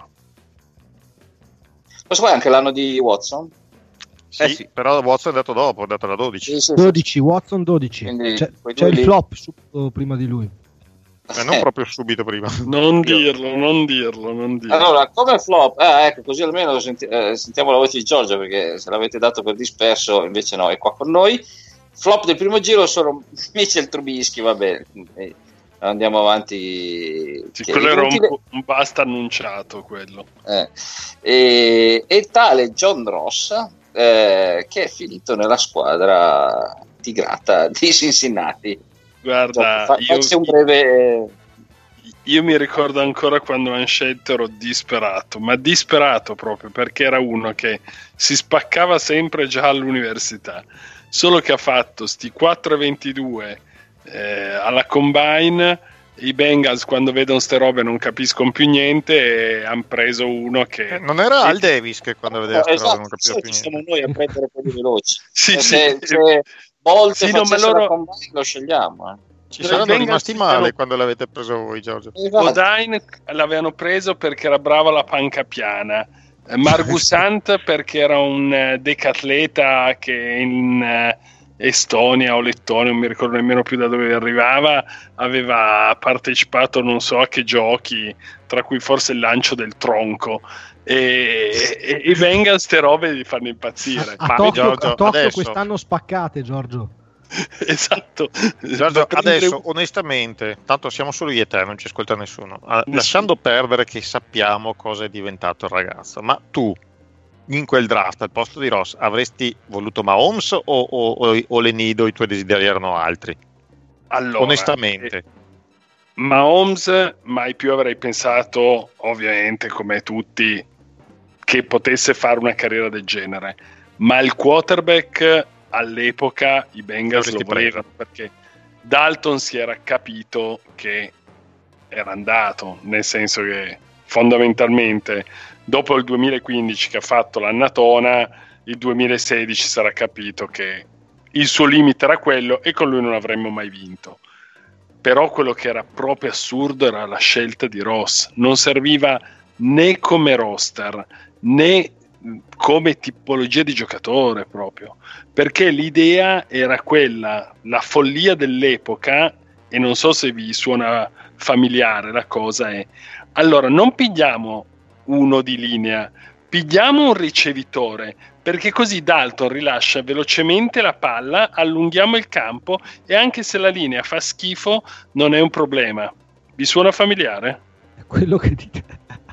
Questo qua è anche l'anno di Watson? Sì, Eh sì. però Watson è andato dopo, è andato alla dodici. Sì, sì, sì. dodici, Watson dodici. Quindi C'è, quei c'è due il lì. flop subito prima di lui. Eh, non Eh. proprio subito prima. Non dirlo, non dirlo, non dirlo. Allora, come flop, ah, ecco, così almeno senti- eh, sentiamo la voce di Giorgio, perché se l'avete dato per disperso, invece no, è qua con noi. Flop del primo giro sono Mitchell Trubisky, va bene, eh, andiamo avanti. Sì, Che quello è era un, inutile. un basta annunciato, quello. Eh. E, e tale John Ross eh, che è finito nella squadra tigrata di Cincinnati. Guarda, Fa, io, faccio un breve... io mi ricordo ancora quando hanno scelto, ero disperato, ma disperato proprio, perché era uno che si spaccava sempre già all'università, solo che ha fatto sti quattro ventidue eh, alla Combine. I Bengals, quando vedono ste robe, non capiscono più niente e hanno preso uno che... Eh, non era Al Davis che quando vedeva ste esatto, robe non capiva più niente. Siamo noi a prendere quelli veloci. sì, se, sì. se Bolt Sì, no, ma facesse loro- la Combine, lo scegliamo. Eh. Ci Però i saranno Bengals rimasti si male sono- quando l'avete preso voi, Giorgio. Esatto. Bodine l'avevano preso perché era bravo alla panca piana, eh, Margus Hunt perché era un eh, decatleta che in eh, Estonia o Lettonia, non mi ricordo nemmeno più da dove arrivava, aveva partecipato non so a che giochi, tra cui forse il lancio del tronco. E, e, e i Bengals ste robe li fanno impazzire. A Ma, Tokyo, Giorgio, a Tokyo adesso- quest'anno spaccate, Giorgio. Esatto. Giorgio, Per prendere adesso un- onestamente, tanto siamo solo io e te, non ci ascolta nessuno. Ah, lasciando perdere che sappiamo cosa è diventato il ragazzo, ma tu in quel draft al posto di Ross avresti voluto Mahomes o, o, o, o Lenido, i tuoi desideri erano altri? Allora, Onestamente. eh, Mahomes mai più avrei pensato, ovviamente come tutti, che potesse fare una carriera del genere, ma il quarterback all'epoca i Bengals lo L'avresti volevano perché Dalton si era capito che era andato, nel senso che fondamentalmente dopo il duemilaquindici che ha fatto l'annatona, il duemilasedici sarà capito che il suo limite era quello e con lui non avremmo mai vinto. Però quello che era proprio assurdo era la scelta di Ross, non serviva né come roster né come tipologia di giocatore proprio, perché l'idea era quella, la follia dell'epoca, e non so se vi suona familiare la cosa, è allora non pigliamo uno di linea, pigliamo un ricevitore, perché così Dalton rilascia velocemente la palla, allunghiamo il campo e anche se la linea fa schifo non è un problema. Vi suona familiare? È quello che dite.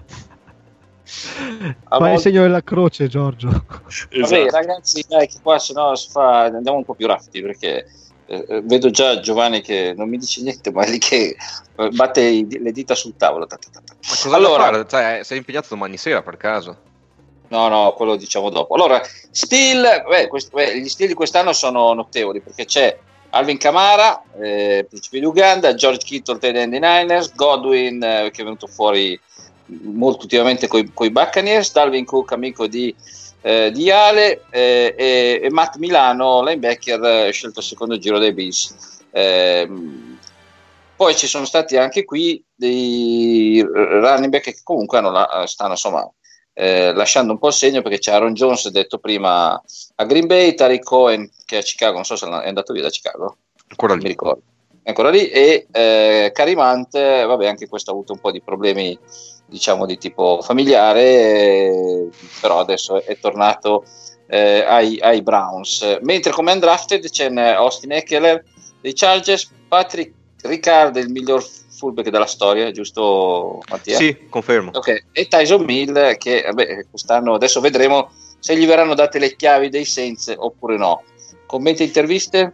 A Fai il volte- segno della croce, Giorgio. Vabbè, Esatto. ragazzi, dai, che qua sennò si fa... andiamo un po' più rapidi perché eh, vedo già Giovanni che non mi dice niente, ma è lì che eh, batte i- le dita sul tavolo. Ta, ta, ta, ta. Ma cosa Allora- allora, fare? Cioè, sei impegnato domani sera per caso? No, no, quello lo diciamo dopo. Allora, Steel, beh, quest- beh, gli Steel di quest'anno sono notevoli perché c'è Alvin Kamara, eh, principe di Uganda, George Kittle, tight end dei Niners, Godwin eh, che è venuto fuori molto ultimamente con i Buccaneers, Dalvin Cook, amico di, eh, di Ale, eh, e, e Matt Milano, linebacker, eh, scelto al secondo giro dai Bills. Eh, poi ci sono stati anche qui dei running back che comunque hanno la, stanno insomma eh, lasciando un po' il segno, perché c'è Aaron Jones, detto prima, a Green Bay, Tariq Cohen che è a Chicago, non so se è andato via da Chicago, Ancora non mi lì. ricordo, è ancora lì, e eh, Kareem Hunt, vabbè, anche questo ha avuto un po' di problemi, diciamo di tipo familiare, eh, però adesso è tornato eh, ai, ai Browns. Mentre come undrafted c'è Austin Eckler dei Chargers, Patrick Ricard, il miglior fullback della storia, giusto Mattia? Sì, confermo. Ok, e Tyson Mill che vabbè, quest'anno adesso vedremo se gli verranno date le chiavi dei Saints oppure no. Commenti e interviste?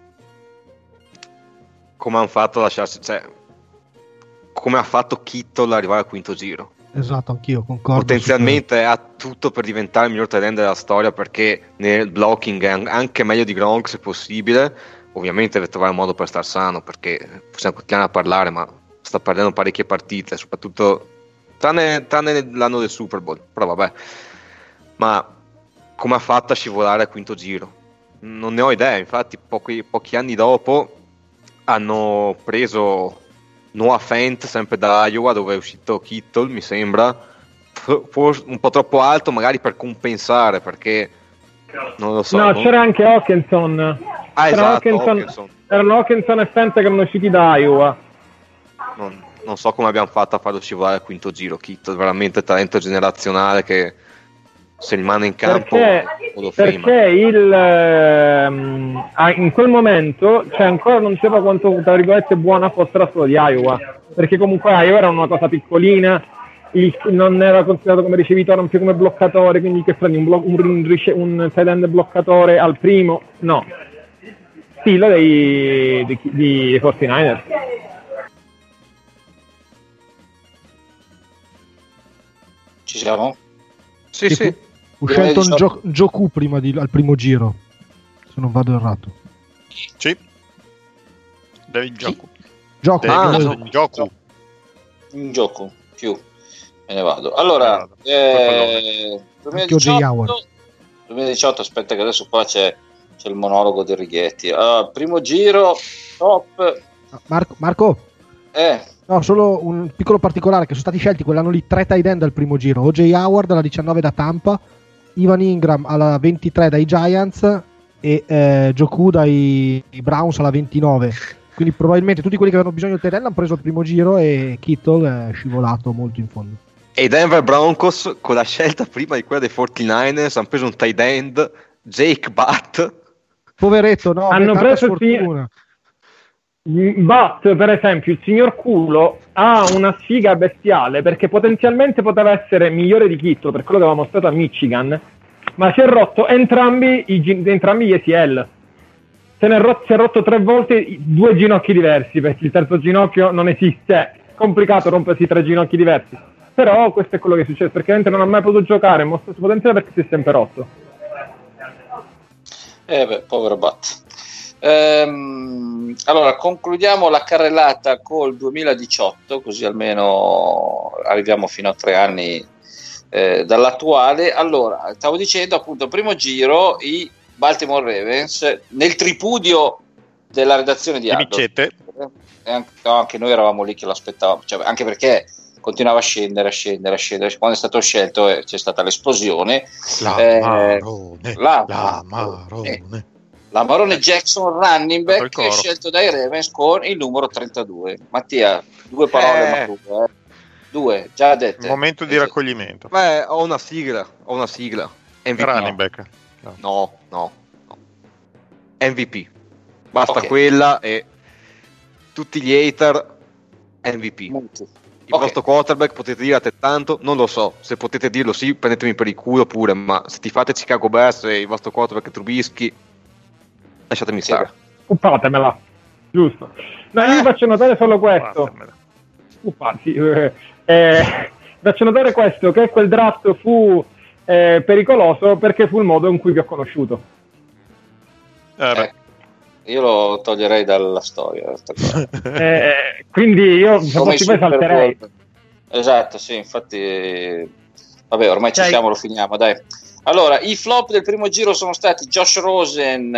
Come hanno fatto a lasciarsi, cioè, come ha fatto Kittle arrivare al quinto giro? Esatto, anch'io concordo. Potenzialmente ha tutto per diventare il miglior tight end della storia, perché nel blocking è an- anche meglio di Gronk se possibile. Ovviamente deve trovare un modo per star sano, perché possiamo continuare a parlare, ma sta perdendo parecchie partite, soprattutto tranne, tranne l'anno del Super Bowl, però vabbè. Ma come ha fatto a scivolare al quinto giro? Non ne ho idea. Infatti pochi, pochi anni dopo hanno preso Noah Fant, sempre da Iowa, dove è uscito Kittle, mi sembra, forse un po' troppo alto magari per compensare, perché non lo so. No, non... c'era anche Hawkinson. Ah, C'era esatto, Hawkinson. Hawkinson. Erano Hawkinson e Fent che erano usciti da Iowa. Non, non so come abbiamo fatto a farlo scivolare al quinto giro. Kittle, veramente talento generazionale che se rimane in campo Perché, lo frema. perché il, ehm, ah, in quel momento, cioè, ancora non sapeva quanto, tra virgolette, buona fosse la scuola di Iowa, perché comunque Iowa era una cosa piccolina, il, non era considerato come ricevitore, non più come bloccatore, quindi che prendi un, blo- un, un, un tight end bloccatore al primo, no, stile dei, dei, dei quarantanovers. Ci siamo? Sì, Sì, sì. Fu Shelton Gio- Joku prima di, al primo giro, se non vado errato. Sì. David Joku. Gioco. David Ah, Joku. Joku. In gioco, più. Me ne vado. Allora, eh, Anche O J Howard. duemiladiciotto, aspetta che adesso qua c'è, c'è il monologo di Righetti. Allora, primo giro, top. Marco, Marco? Eh, No, solo un piccolo particolare, che sono stati scelti quell'anno lì tre tight end al primo giro. O J Howard alla diciannove da Tampa, Ivan Ingram alla ventitré dai Giants e eh, Joku dai Browns alla ventinove. Quindi probabilmente tutti quelli che avevano bisogno del tight end hanno preso il primo giro e Kittle è scivolato molto in fondo. E i Denver Broncos, con la scelta prima di quella dei quarantanovers, hanno preso un tight end, Jake Butt. Poveretto, no, Hanno tanta preso il sfortuna. But, per esempio, il signor Culo ha una sfiga bestiale perché potenzialmente poteva essere migliore di Kittle per quello che aveva mostrato a Michigan, ma si è rotto entrambi i gi- entrambi gli A C L. Se ne è rotto, si è rotto tre volte due ginocchi diversi, perché il terzo ginocchio non esiste. È complicato rompersi tre ginocchi diversi. Però questo è quello che è successo, perché non ha mai potuto giocare, mostra il suo potenziale perché si è sempre rotto. eh beh, povero Bat. Ehm, allora, concludiamo la carrellata col duemiladiciotto, così almeno arriviamo fino a tre anni eh, dall'attuale. Allora, stavo dicendo appunto, primo giro, i Baltimore Ravens, nel tripudio della redazione di Di Aldo. Biccette. E anche, no, anche noi eravamo lì che lo aspettavamo, cioè, anche perché continuava a scendere, a scendere, a scendere. Quando è stato scelto eh, c'è stata l'esplosione. L'amarone, Eh, la- l'amarone. L'amarone Jackson, running Dato il back, coro. scelto dai Ravens con il numero trentadue. Mattia, due parole, Eh. ma tu, eh. Due, già dette. Momento di Eh, raccoglimento. Beh, ho una sigla, ho una sigla. M V P. Running back. No. No, no, no. M V P. Basta Ok. quella e tutti gli hater M V P. Molti. Il Ok. vostro quarterback potete dire a te tanto, non lo so, se potete dirlo sì, prendetemi per il culo pure, ma se ti fate Chicago Bears e il vostro quarterback è Trubisky, lasciatemi Sì, stare. Scuppatemela, giusto. No, io vi faccio notare solo questo. Fatemela. Scuppati. Eh, eh, faccio notare questo, che quel draft fu eh, pericoloso perché fu il modo in cui vi ho conosciuto. Eh, beh. Eh, io lo toglierei dalla storia. questa cosa. Eh, quindi io se Come i fossi poi Super salterei. Bowl. Esatto, sì, infatti eh, vabbè, ormai ci Dai. siamo, lo finiamo, dai. Allora, i flop del primo giro sono stati Josh Rosen,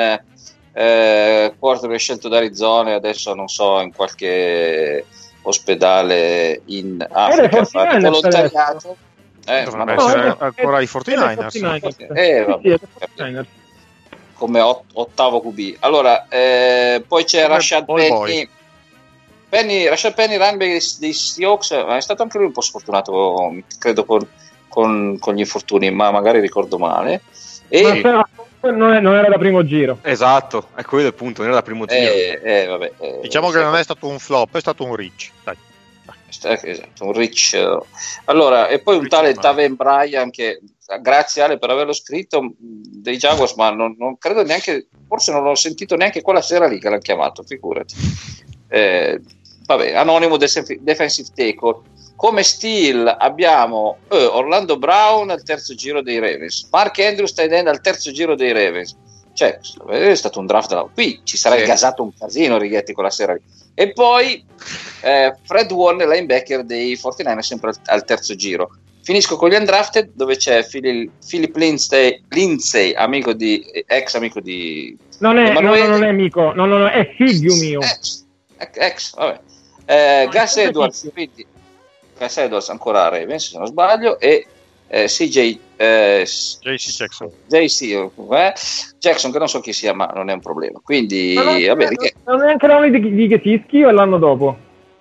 eh, quarterback scelto da Arizona, e adesso non so, in qualche ospedale in Africa, Era fa quarantanovers volontariato. Eh, Dovrebbe ma non No, essere so, no, ancora è- i quarantanovers. è dei quarantanovers. Eh, vabbè. Sì, sì, è dei quarantanovers. come ot- ottavo Q B. Allora, eh, poi c'è Come Rashad All Penny. Boy. Penny, Rashad Penny, running back dei Seahawks, ma è stato anche lui un po' sfortunato, credo, con, con, con gli infortuni, ma magari ricordo male. E, Ma se- non, è- non era da primo giro. Esatto, è quello il punto, non era il primo giro. eh, eh, vabbè, eh, Diciamo che non è stato un flop, è stato un reach. Dai. esatto, un rich. eh. Allora, e poi un Rich tale man. Taven Bryan, che grazie Ale per averlo scritto, mh, dei Jaguars, ma non, non credo neanche, forse non l'ho sentito neanche quella sera lì che l'hanno chiamato, figurati. Eh, vabbè, anonimo def- defensive tackle. Come steal abbiamo eh, Orlando Brown al terzo giro dei Ravens, Mark Andrews tight end al terzo giro dei Ravens. Cioè, è stato un draft da... qui ci sarà Sì. gasato un casino Righetti quella sera lì. E poi eh, Fred Warner, linebacker dei quarantanovers, sempre al, al terzo giro. Finisco con gli undrafted, dove c'è Philip, Philip Lindsay, Lindsay, amico di, ex amico di Non è, no, Emanuele. no, non è amico, no, no, no, è figlio mio. Ex, ex, ex, vabbè. Eh, No, Gus è Edwards, figlio. quindi Gus Edwards ancora a Ravens, se non sbaglio, e eh, C J eh, J C Jackson. J C eh, Jackson, che non so chi sia, ma non è un problema. Quindi, Ma non, vabbè, Righetti. non è anche l'anno di, di Gesicki o è l'anno dopo?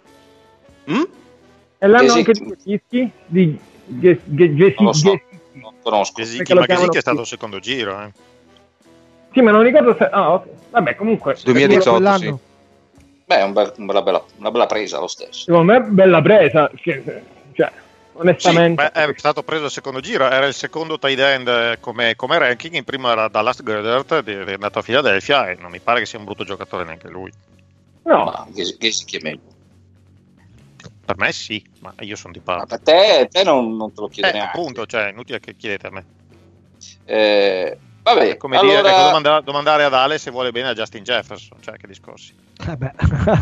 Mm? È l'anno Gesicki. anche di Gesicki? Di Ges- Ge- Gesicki- Non lo so. Gesicki. non conosco. Perché Gesicki, lo ma Gesicki chiamano è stato qui. il secondo giro. Eh. Sì, ma non ricordo se... Ah, ok. Vabbè, comunque, duemiladiciotto, quell'anno. sì. Beh, è un bel- una, bella, una bella presa lo stesso. secondo me bella presa. che- Cioè, onestamente. Sì, beh, è stato preso al secondo giro, era il secondo tight end come, come ranking, in primo era Dallas Goedert, è andato a Philadelphia e non mi pare che sia un brutto giocatore neanche lui. No, Ma che, che si chiama? Per me sì, ma io sono di Ma parte. per te, te non, non te lo chiedo Eh, neanche. appunto, cioè, inutile che chiedete a me. Eh, vabbè, È come allora... dire, ecco, domanda- domandare ad Ale se vuole bene a Justin Jefferson, cioè che discorsi. Eh beh.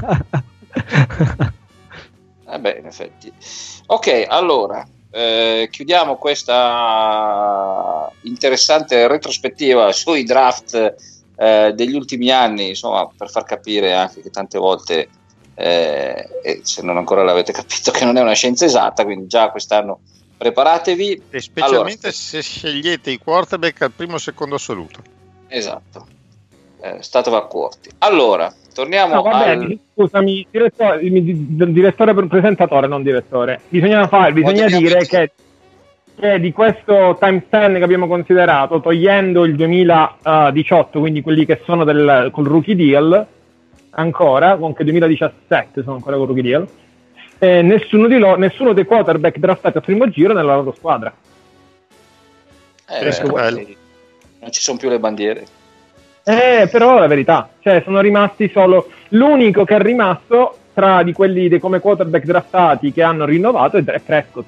Eh beh, in effetti. Ok, allora, eh, chiudiamo questa interessante retrospettiva sui draft eh, degli ultimi anni, insomma, per far capire anche che tante volte, eh, e se non ancora l'avete capito, che non è una scienza esatta, quindi già quest'anno preparatevi. E specialmente Allora, se scegliete i quarterback al primo o secondo assoluto. esatto, eh, statevi accorti. Allora, torniamo no, vabbè, al... scusami, direttore, direttore per presentatore, non direttore. Bisogna fare, bisogna Vogliamo- dire che, che di questo time span che abbiamo considerato, togliendo il duemiladiciotto, quindi quelli che sono del, col rookie deal, ancora, anche duemiladiciassette sono ancora col rookie deal, eh, nessuno, di loro, nessuno dei quarterback draftati al primo giro nella loro squadra. Eh, Questo beh, è bello. non ci sono più le bandiere. Eh, però è la verità, cioè sono rimasti solo, l'unico che è rimasto tra di quelli dei come quarterback draftati che hanno rinnovato è Prescott.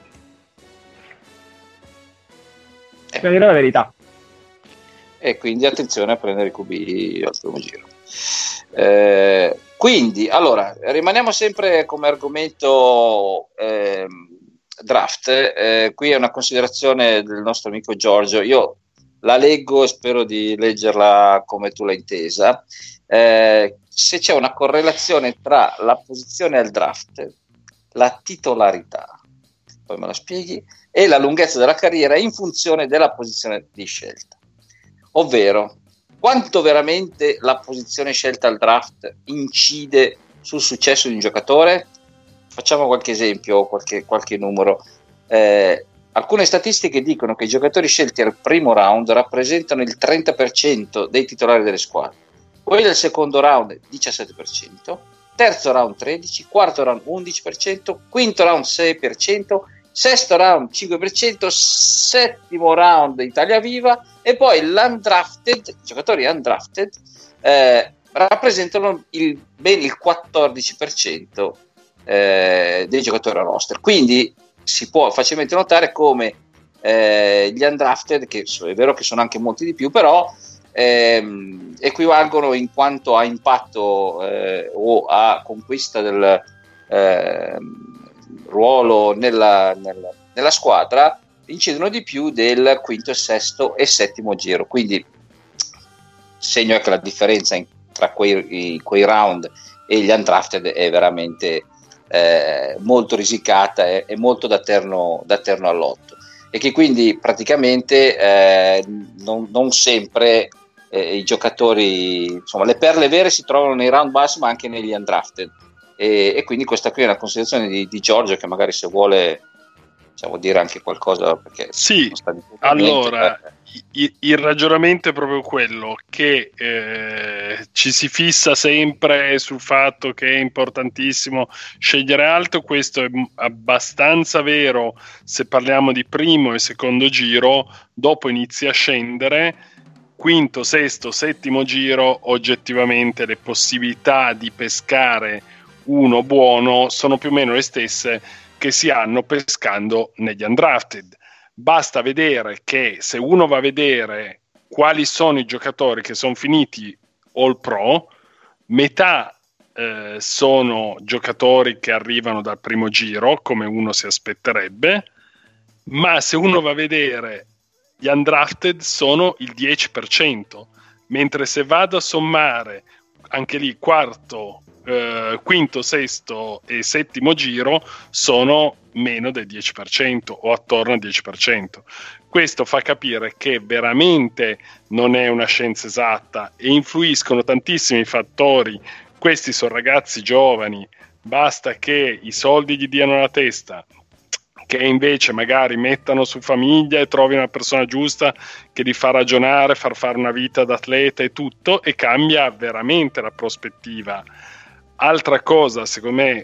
Eh. Per dire la verità. E quindi attenzione a prendere i Q B al primo giro. Eh, quindi, allora, rimaniamo sempre come argomento eh, draft. Eh, qui è una considerazione del nostro amico Giorgio. Io la leggo e spero di leggerla come tu l'hai intesa. Eh, se c'è una correlazione tra la posizione al draft, la titolarità, poi me la spieghi, e la lunghezza della carriera in funzione della posizione di scelta. Ovvero, quanto veramente la posizione scelta al draft incide sul successo di un giocatore? Facciamo qualche esempio, qualche, qualche numero. Eh, alcune statistiche dicono che i giocatori scelti al primo round rappresentano il trenta per cento dei titolari delle squadre, quelli del secondo round diciassette per cento, terzo round tredici per cento, quarto round undici per cento, quinto round sei per cento, sesto round cinque per cento, settimo round Italia Viva, e poi l'undrafted, i giocatori undrafted eh, rappresentano il, ben il quattordici per cento eh, dei giocatori a roster. Quindi si può facilmente notare come eh, gli undrafted, che è vero che sono anche molti di più, però ehm, equivalgono in quanto a impatto eh, o a conquista del eh, ruolo nella, nella, nella squadra, incidono di più del quinto, sesto e settimo giro. Quindi segno che la differenza in, tra quei, quei round e gli undrafted è veramente eh, molto risicata e, e molto da terno, da terno all'otto, e che quindi praticamente eh, non, non sempre eh, i giocatori, insomma, le perle vere si trovano nei round bassi ma anche negli undrafted. E, e quindi questa qui è una considerazione di, di Giorgio, che magari se vuole, diciamo, dire anche qualcosa, perché sì, allora il, il ragionamento è proprio quello che eh, ci si fissa sempre sul fatto che è importantissimo scegliere alto. Questo è abbastanza vero se parliamo di primo e secondo giro. Dopo inizi a scendere, quinto, sesto, settimo giro, oggettivamente le possibilità di pescare uno buono sono più o meno le stesse che si hanno pescando negli undrafted. Basta vedere che, se uno va a vedere quali sono i giocatori che sono finiti All Pro, metà eh, sono giocatori che arrivano dal primo giro, come uno si aspetterebbe, ma se uno va a vedere gli undrafted sono il dieci per cento, mentre se vado a sommare anche lì quarto, Uh, quinto, sesto e settimo giro sono meno del dieci per cento o attorno al dieci per cento. Questo fa capire che veramente non è una scienza esatta e influiscono tantissimi fattori. Questi sono ragazzi giovani, basta che i soldi gli diano la testa, che invece magari mettano su famiglia e trovi una persona giusta che li fa ragionare, far fare una vita da atleta e tutto, e cambia veramente la prospettiva. Altra cosa, secondo me,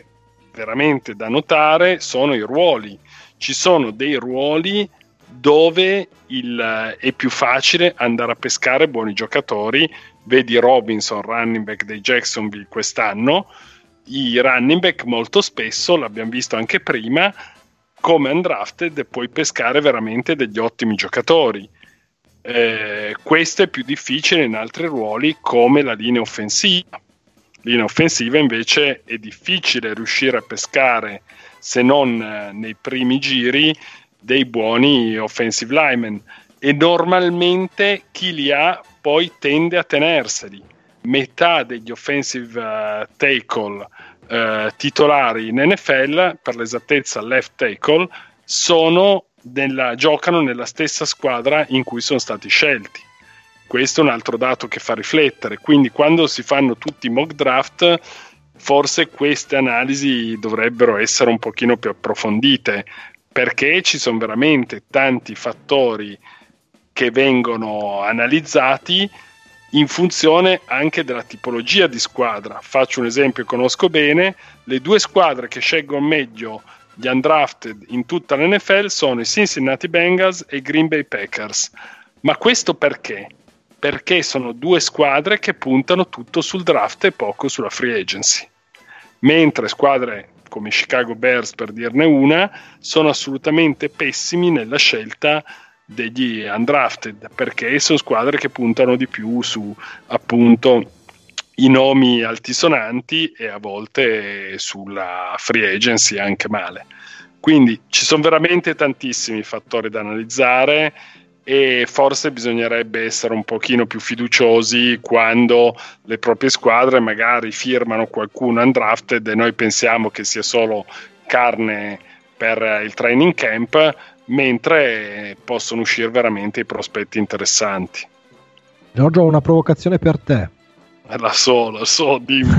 veramente da notare sono i ruoli. Ci sono dei ruoli dove il, è più facile andare a pescare buoni giocatori. Vedi Robinson, running back dei Jacksonville quest'anno. I running back molto spesso, l'abbiamo visto anche prima, come undrafted puoi pescare veramente degli ottimi giocatori. Eh, questo è più difficile in altri ruoli come la linea offensiva. Linea offensiva invece è difficile riuscire a pescare, se non eh, nei primi giri, dei buoni offensive linemen, e normalmente chi li ha poi tende a tenerseli. Metà degli offensive uh, tackle uh, titolari in N F L, per l'esattezza left tackle, sono nella, giocano nella stessa squadra in cui sono stati scelti. Questo è un altro dato che fa riflettere. Quindi quando si fanno tutti i mock draft, forse queste analisi dovrebbero essere un pochino più approfondite, perché ci sono veramente tanti fattori che vengono analizzati in funzione anche della tipologia di squadra. Faccio un esempio che conosco bene: le due squadre che scelgono meglio gli undrafted in tutta l'N F L sono i Cincinnati Bengals e i Green Bay Packers. Ma questo perché? Perché sono due squadre che puntano tutto sul draft e poco sulla free agency, mentre squadre come i Chicago Bears, per dirne una, sono assolutamente pessimi nella scelta degli undrafted, perché sono squadre che puntano di più su appunto i nomi altisonanti e a volte sulla free agency anche male. Quindi ci sono veramente tantissimi fattori da analizzare e forse bisognerebbe essere un pochino più fiduciosi quando le proprie squadre magari firmano qualcuno undrafted e noi pensiamo che sia solo carne per il training camp, mentre possono uscire veramente i prospetti interessanti. Giorgio, ho una provocazione per te. La so, la so, dimmi.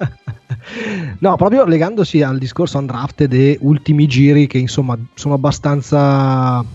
No, proprio legandosi al discorso undrafted e ultimi giri che insomma sono abbastanza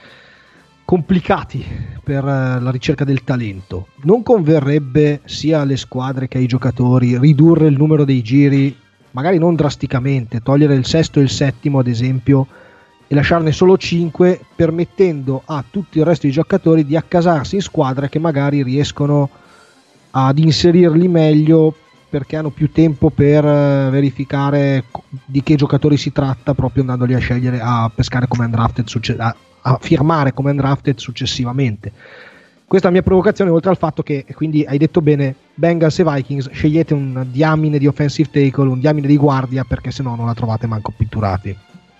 complicati per la ricerca del talento. Non converrebbe sia alle squadre che ai giocatori ridurre il numero dei giri, magari non drasticamente, togliere il sesto e il settimo ad esempio e lasciarne solo cinque, permettendo a tutto il resto dei giocatori di accasarsi in squadre che magari riescono ad inserirli meglio perché hanno più tempo per verificare di che giocatori si tratta, proprio andandoli a scegliere, a pescare come undrafted, a, a firmare come undrafted successivamente. Questa è la mia provocazione, oltre al fatto che, quindi hai detto bene, Bengals e Vikings, scegliete un diamine di offensive tackle, un diamine di guardia, perché sennò non la trovate manco pitturati.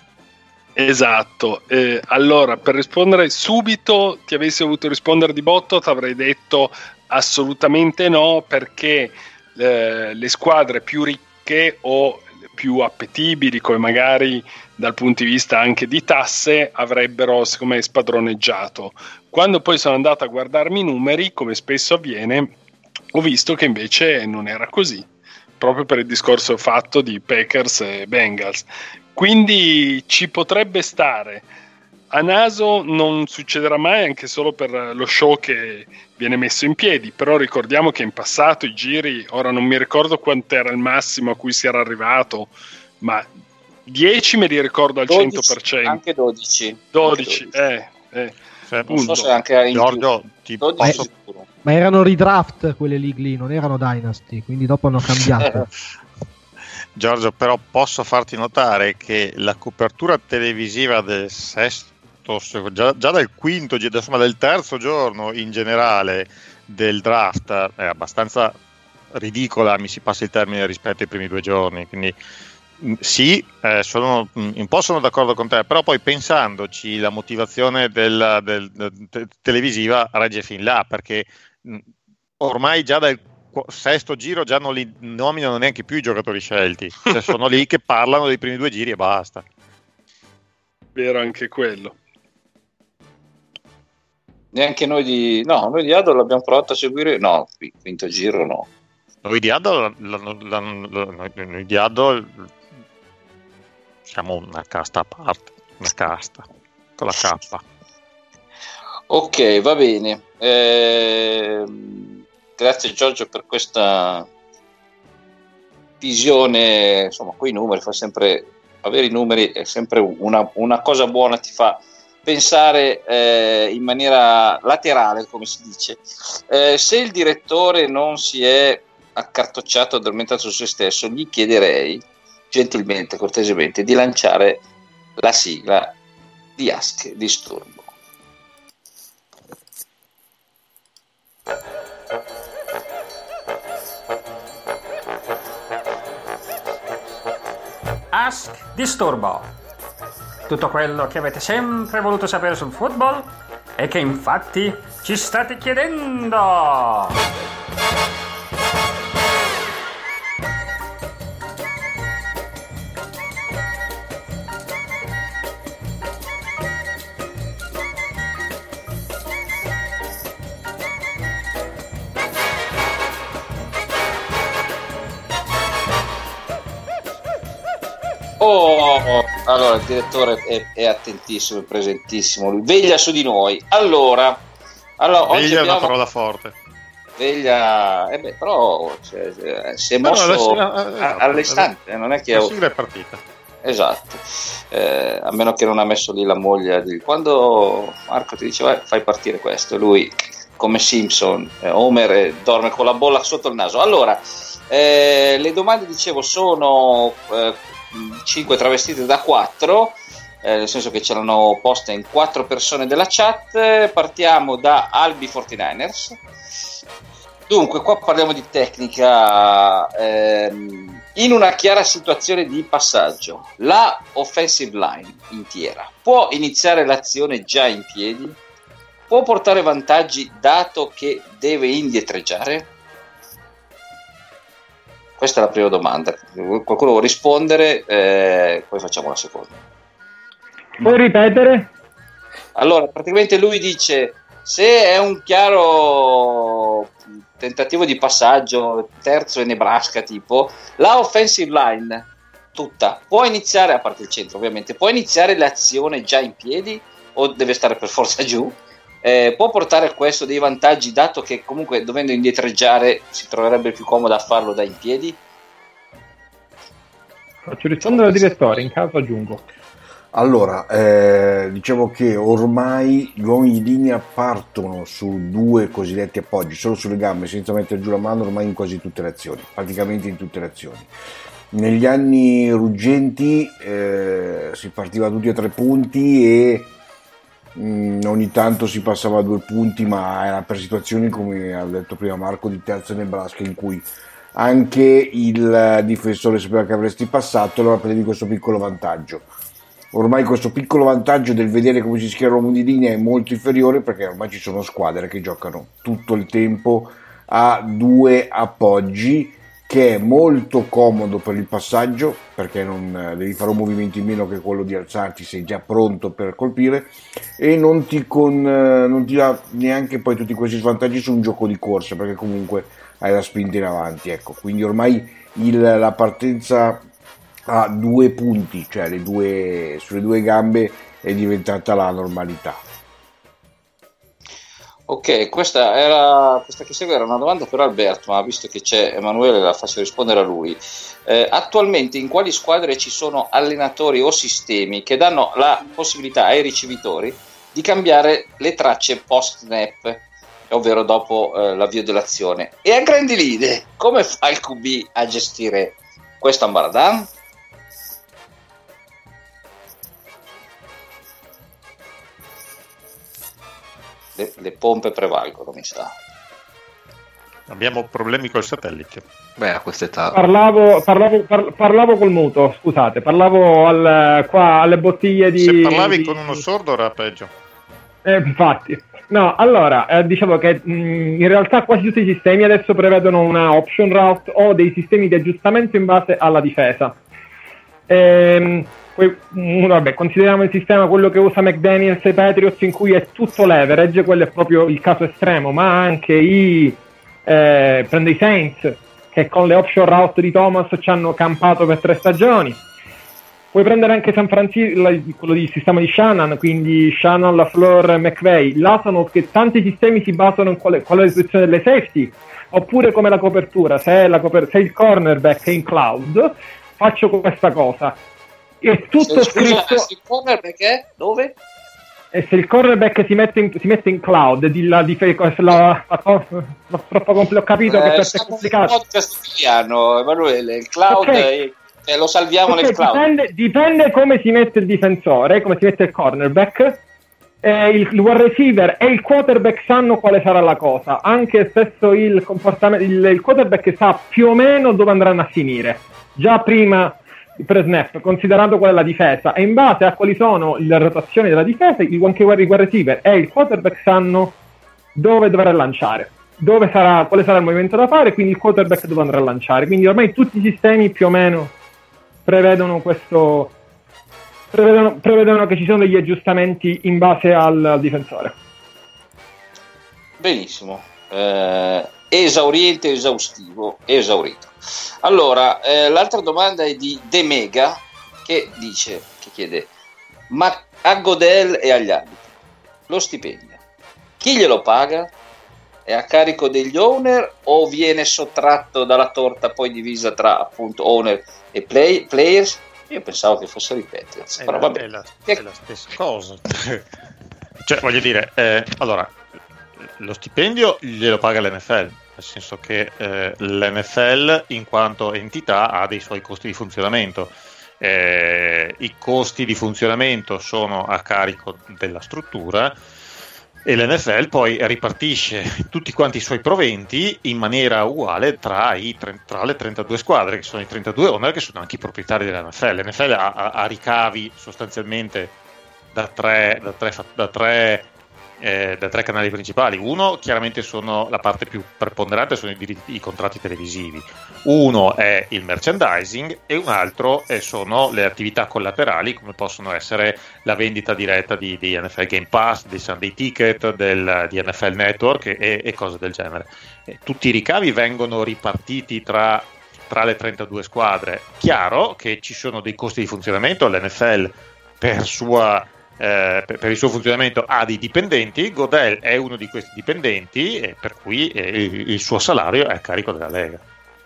Esatto. Eh, allora, per rispondere subito, ti avessi dovuto rispondere di botto, ti avrei detto assolutamente no, perché eh, le squadre più ricche o più appetibili, come magari dal punto di vista anche di tasse, avrebbero secondo me spadroneggiato. Quando poi sono andato a guardarmi i numeri, come spesso avviene, ho visto che invece non era così, proprio per il discorso fatto di Packers e Bengals. Quindi ci potrebbe stare. A naso non succederà mai, anche solo per lo show che viene messo in piedi, però ricordiamo che in passato i giri, ora non mi ricordo quant'era il massimo a cui si era arrivato, ma dieci me li ricordo al dodici, cento per cento. Anche dodici. dodici, anche dodici. eh, eh. Cioè, non so se anche in Giorgio, ti dodici posso... Ma erano redraft quelle league lì, non erano Dynasty, quindi dopo hanno cambiato. Giorgio, però posso farti notare che la copertura televisiva del sesto, già, già dal quinto, insomma del terzo giorno in generale del draft è abbastanza ridicola, mi si passa il termine, rispetto ai primi due giorni. Quindi sì, eh, sono un po' sono d'accordo con te, però poi pensandoci la motivazione del, del, del televisiva regge fin là, perché ormai già dal sesto giro già non li nominano neanche più i giocatori scelti, cioè sono lì che parlano dei primi due giri e basta. Vero anche quello. Neanche noi di no, noi di Ado l'abbiamo provato a seguire, no, quinto giro no. Noi di Ado, noi di Ado siamo una casta a parte, una casta con la K. Ok, va bene. Eh, grazie Giorgio per questa visione, insomma, coi numeri fa sempre, avere i numeri è sempre una, una cosa buona, ti fa pensare eh, in maniera laterale, come si dice. Eh, se il direttore non si è accartocciato, addormentato su se stesso, gli chiederei gentilmente, cortesemente, di lanciare la sigla di Ask Disturbo. Ask Disturbo. Tutto quello che avete sempre voluto sapere sul football e che infatti ci state chiedendo. Oh, allora il direttore è, è attentissimo, è presentissimo, lui veglia su di noi. Allora, allora oggi veglia abbiamo... è una parola forte. Veglia, eh beh, però cioè, si è no, mosso no, la, la, all'istante, non è che la sigla è partita. Esatto, eh, a meno che non ha messo lì la moglie di... quando Marco ti dice vai, fai partire questo, lui come Simpson, eh, Homer, eh, dorme con la bolla sotto il naso. Allora, eh, le domande, dicevo, sono eh, cinque travestite da quattro, eh, nel senso che ce l'hanno poste in quattro persone della chat. Partiamo da Albi quarantanovers. Dunque, qua parliamo di tecnica. Ehm, in una chiara situazione di passaggio, la offensive line intera può iniziare l'azione già in piedi? Può portare vantaggi dato che deve indietreggiare? Questa è la prima domanda. Qualcuno vuole rispondere? Eh, poi facciamo la seconda. Puoi ripetere? Allora, praticamente lui dice: se è un chiaro tentativo di passaggio, terzo e Nebraska tipo, la offensive line tutta può iniziare, a parte il centro ovviamente, può iniziare l'azione già in piedi o deve stare per forza giù? Eh, può portare questo dei vantaggi dato che comunque dovendo indietreggiare si troverebbe più comodo a farlo da in piedi? Faccio rispondere al direttore, in caso aggiungo. Allora, eh, dicevo che ormai gli uomini di linea partono su due cosiddetti appoggi, solo sulle gambe, senza mettere giù la mano ormai in quasi tutte le azioni, praticamente in tutte le azioni. Negli anni ruggenti eh, si partiva tutti a tre punti e mh, ogni tanto si passava a due punti, ma era per situazioni, come ha detto prima Marco, di terza Nebraska, in cui anche il difensore sapeva che avresti passato, allora prendevi questo piccolo vantaggio. Ormai questo piccolo vantaggio del vedere come si schierano l'uomo di linea è molto inferiore, perché ormai ci sono squadre che giocano tutto il tempo a due appoggi, che è molto comodo per il passaggio, perché non devi fare un movimento in meno che quello di alzarti, sei già pronto per colpire, e non ti, con, non ti dà neanche poi tutti questi svantaggi su un gioco di corsa, perché comunque hai la spinta in avanti. Ecco, quindi ormai il, la partenza a due punti, cioè le due, sulle due gambe, è diventata la normalità. Ok, questa era questa che segue era una domanda per Alberto, ma visto che c'è Emanuele la faccio rispondere a lui. Eh, attualmente in quali squadre ci sono allenatori o sistemi che danno la possibilità ai ricevitori di cambiare le tracce post snap, ovvero dopo eh, l'avvio dell'azione? E a grandi linee, come fa il Q B a gestire questo ambaradan? Le, le pompe prevalgono, mi sa. Abbiamo problemi col satellite. Beh, a quest'età. Parlavo, parlavo, par, parlavo col muto, scusate, parlavo al, qua alle bottiglie di... Se parlavi di... con uno sordo era peggio. Eh, infatti. No, allora, eh, dicevo che mh, in realtà quasi tutti i sistemi adesso prevedono una option route o dei sistemi di aggiustamento in base alla difesa. Ehm... Poi, vabbè, consideriamo il sistema quello che usa McDaniels e Patriots, in cui è tutto leverage, quello è proprio il caso estremo, ma anche i eh, prendo i Saints, che con le option route di Thomas ci hanno campato per tre stagioni. Puoi prendere anche San Francisco, quello di sistema di Shannon, quindi Shannon, LaFleur, McVay. Là sono che tanti sistemi si basano in quale, qual è la situazione delle safety, oppure come la copertura, se, la coper- se il cornerback è in cloud, faccio questa cosa. È tutto se, scusa, scritto. Se il cornerback è dove? E se il cornerback si mette in, si mette in cloud, di la, di, la, la, la, la, troppo compl- ho capito eh, che è complicato. Un podcast italiano, Emanuele, il cloud okay. è, lo salviamo okay, nel cloud. Dipende, dipende come si mette il difensore, come si mette il cornerback. Eh, il, il wide receiver e il quarterback sanno quale sarà la cosa. Anche stesso il comportamento, il, il quarterback sa più o meno dove andranno a finire già prima pre-snap, considerando qual è la difesa, e in base a quali sono le rotazioni della difesa, anche il wide receiver e il quarterback sanno dove dovrà lanciare, dove sarà, quale sarà il movimento da fare, quindi il quarterback dove andrà a lanciare. Quindi ormai tutti i sistemi più o meno prevedono questo, prevedono, prevedono che ci sono degli aggiustamenti in base al, al difensore. Benissimo, eh, esauriente, esaustivo, esaurito. Allora, eh, l'altra domanda è di De Mega, che dice, che chiede, ma a Godel e agli arbitri lo stipendio chi glielo paga? È a carico degli owner o viene sottratto dalla torta poi divisa tra appunto owner e play, players? Io pensavo che fossero i Patriots, è però la, vabbè. È la, è la stessa cosa. Cioè, voglio dire, eh, allora, lo stipendio glielo paga l'N F L, nel senso che eh, l'N F L in quanto entità ha dei suoi costi di funzionamento. Eh, i costi di funzionamento sono a carico della struttura e l'N F L poi ripartisce tutti quanti i suoi proventi in maniera uguale tra, i, tra le trentadue squadre, che sono i trentadue owner, che sono anche i proprietari dell'N F L. L'N F L ha, ha, ha ricavi sostanzialmente da tre, da tre, da tre Eh, da tre canali principali. Uno chiaramente sono la parte più preponderante, sono i, diritti, i contratti televisivi, uno è il merchandising e un altro è, sono le attività collaterali, come possono essere la vendita diretta di, di N F L Game Pass, dei Sunday Ticket, del, di N F L Network e, e cose del genere. E tutti i ricavi vengono ripartiti tra, tra le trentadue squadre. Chiaro che ci sono dei costi di funzionamento, l'N F L per sua Eh, per, per il suo funzionamento ha dei dipendenti, Godel è uno di questi dipendenti e per cui eh, il, il suo salario è a carico della Lega.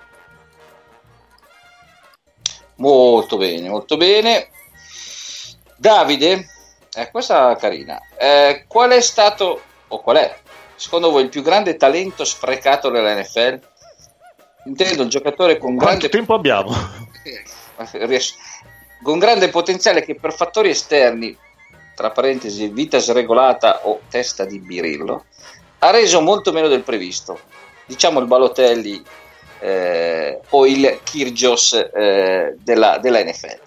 Molto bene, molto bene. Davide, eh, questa carina, eh, qual è stato o qual è secondo voi il più grande talento sprecato nella N F L? Intendo il giocatore con Quanto grande tempo abbiamo? con grande potenziale che per fattori esterni, tra parentesi vita sregolata o testa di birillo, ha reso molto meno del previsto, diciamo il Balotelli eh, o il Kyrgios eh, della, della N F L.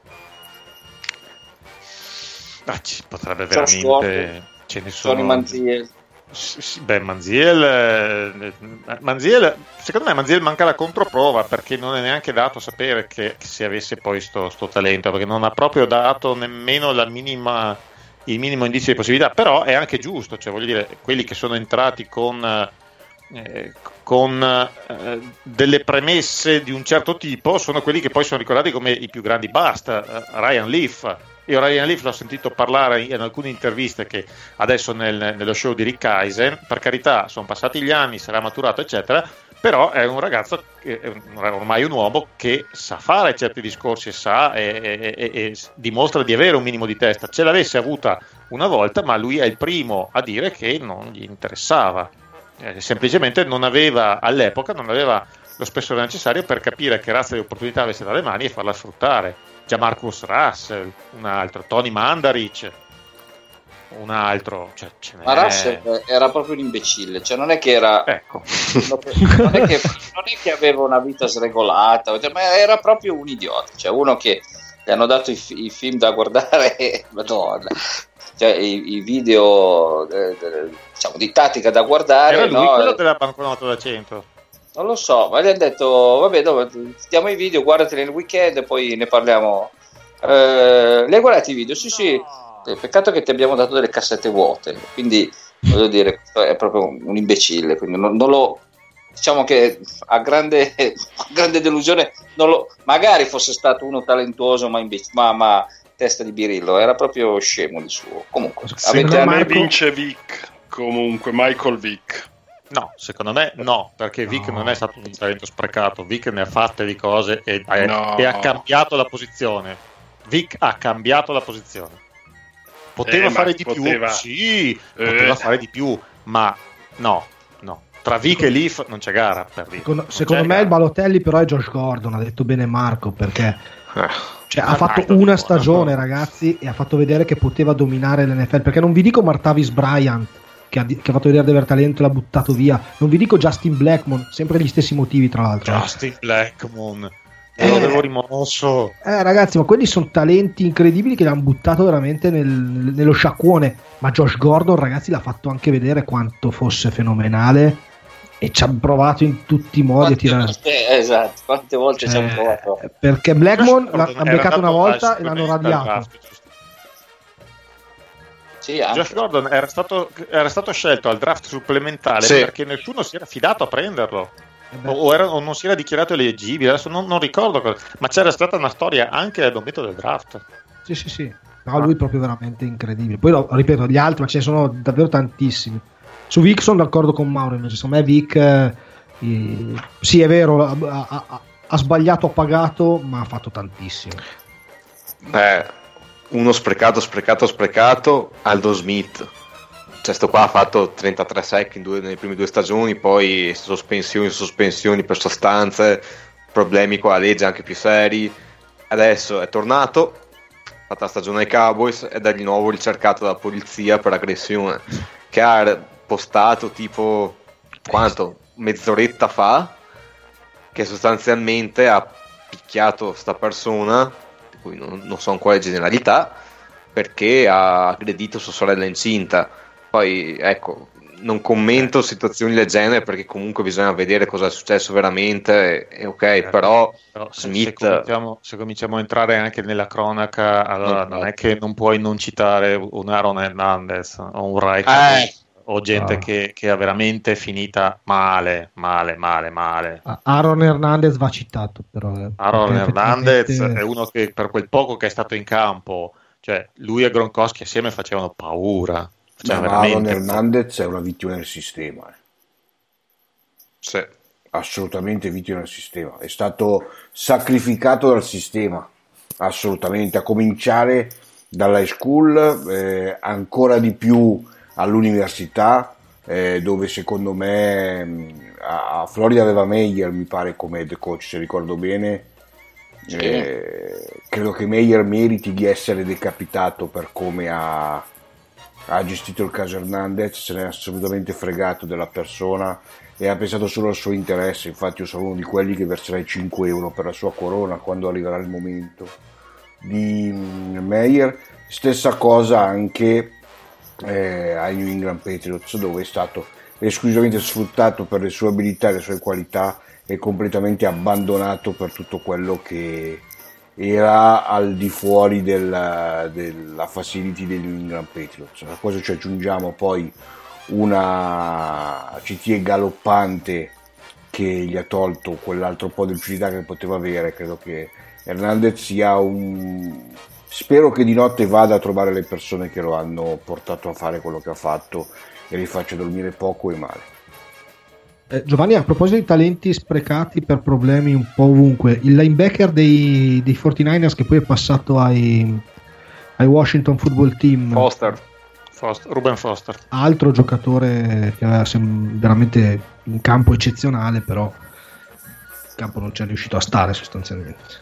Ah, ci potrebbe veramente, ce ne sono. Manziel. Beh, Manziel, Manziel, secondo me Manziel manca la controprova, perché non è neanche dato sapere che, che se avesse poi sto, sto talento, perché non ha proprio dato nemmeno la minima, il minimo indizio di possibilità. Però è anche giusto, cioè voglio dire, quelli che sono entrati con eh, con eh, delle premesse di un certo tipo sono quelli che poi sono ricordati come i più grandi bust. uh, Ryan Leaf. Io Ryan Leaf l'ho sentito parlare in alcune interviste, che adesso nel, nello show di Rick Eisen, per carità sono passati gli anni, sarà maturato eccetera, però è un ragazzo, è ormai un uomo che sa fare certi discorsi e sa e, e, e, e dimostra di avere un minimo di testa. Ce l'avesse avuta una volta, ma lui è il primo a dire che non gli interessava, eh, semplicemente non aveva, all'epoca non aveva lo spessore necessario per capire che razza di opportunità avesse dalle mani e farla sfruttare. Giamarcus Russell, un altro, Tony Mandaric, un altro, cioè, ce ma Russell era proprio un imbecille, cioè non è che era ecco. non, è che, non è che aveva una vita sregolata, ma era proprio un idiota, cioè uno che gli hanno dato i, i film da guardare e madonna, cioè i, i video eh, diciamo di tattica da guardare. Era lui, no? quello della banconota da cento. Non lo so, ma gli hanno detto vabbè, dove, ti diamo i video, guardateli nel weekend e poi ne parliamo. Eh, li hai guardati i video? Sì, sì. Peccato che ti abbiamo dato delle cassette vuote, quindi voglio dire, è proprio un imbecille, quindi non, non lo, diciamo che a grande, a grande delusione, non lo, magari fosse stato uno talentuoso ma, invece, ma, ma testa di birillo, era proprio scemo di suo. Comunque secondo me Marco... vince Vic, comunque Michael Vick. No, secondo me no, perché Vic no. non è stato un talento sprecato. Vic ne ha fatte di cose e, no. e ha cambiato la posizione. Vic ha cambiato la posizione. Poteva eh, fare di poteva. più? Sì, eh. poteva fare di più, ma no, no. Tra Vic e Leaf non c'è gara per Vic. Secondo, secondo me gara. Il Balotelli però è Josh Gordon, ha detto bene Marco, perché eh. cioè, ha fatto una stagione, buona. ragazzi, e ha fatto vedere che poteva dominare l'N F L, perché non vi dico Martavis Bryant, Che ha, che ha fatto vedere di aver talento e l'ha buttato via. Non vi dico Justin Blackmon, sempre gli stessi motivi tra l'altro. Justin Blackmon, eh, lo avevo rimosso. Eh ragazzi, ma quelli sono talenti incredibili che l'hanno buttato veramente nel, nello sciacquone. Ma Josh Gordon, ragazzi, l'ha fatto anche vedere quanto fosse fenomenale e ci ha provato in tutti i modi a tirare. Eh, esatto, quante volte eh, ci ha provato. Perché Blackmon l'ha, l'ha beccato una volta e l'hanno radiato. Sì, Josh Gordon era stato, era stato scelto al draft supplementare sì. perché nessuno si era fidato a prenderlo o, o, era, o non si era dichiarato eleggibile, adesso non, non ricordo cosa, ma c'era stata una storia anche al momento del draft. Sì sì sì, no, lui è proprio veramente incredibile. Poi lo, ripeto, gli altri, ma ce ne sono davvero tantissimi. Su Vic sono d'accordo con Mauro, invece secondo me Vic eh, sì è vero, ha, ha, ha sbagliato, ha pagato, ma ha fatto tantissimo. Beh, uno sprecato, sprecato, sprecato, Aldo Smith. Cioè, sto qua ha fatto trentatré sack in due, nelle prime due stagioni, poi sospensioni, sospensioni per sostanze, problemi con la legge anche più seri. Adesso è tornato, ha fatto la stagione ai Cowboys ed è di nuovo ricercato dalla polizia per aggressione, che ha postato tipo, quanto? Mezz'oretta fa, che sostanzialmente ha picchiato sta persona, Non, non so in quale generalità, perché ha aggredito sua sorella incinta. Poi ecco, non commento situazioni del genere perché comunque bisogna vedere cosa è successo veramente e, e ok, eh, però, però Smith, se cominciamo, se cominciamo a entrare anche nella cronaca, allora no, non no. è che non puoi non citare un Aaron Hernandez o un Reich eh. o gente oh. che, che è veramente finita male, male, male, male. Aaron Hernandez va citato, però. Eh, Aaron Hernandez effettivamente... è uno che per quel poco che è stato in campo, cioè lui e Gronkowski assieme facevano paura. Cioè, no, Aaron Hernandez è una vittima del sistema. Eh. Sì. Assolutamente vittima del sistema. È stato sacrificato dal sistema, assolutamente, a cominciare dall'high school, eh, ancora di più all'università, eh, dove secondo me a Florida aveva Meyer, mi pare, come head coach, se ricordo bene. Sì. Eh, credo che Meyer meriti di essere decapitato per come ha, ha gestito il caso Hernandez, se ne è assolutamente fregato della persona e ha pensato solo al suo interesse. Infatti io sono uno di quelli che verserà i cinque euro per la sua corona quando arriverà il momento di Meyer. Stessa cosa anche Eh, ai New England Patriots, dove è stato esclusivamente sfruttato per le sue abilità e le sue qualità e completamente abbandonato per tutto quello che era al di fuori della, della facility dei New England Patriots. A cosa ci aggiungiamo poi una C T E galoppante che gli ha tolto quell'altro po' di lucidità che poteva avere. Credo che Hernandez sia un... Spero che di notte vada a trovare le persone che lo hanno portato a fare quello che ha fatto e li faccia dormire poco e male. Eh, Giovanni, a proposito di talenti sprecati per problemi un po' ovunque, il linebacker dei, dei quarantanovers che poi è passato ai, ai Washington Football Team, Foster. Foster, Ruben Foster, altro giocatore che aveva veramente un campo eccezionale, però il campo non ci è riuscito a stare sostanzialmente.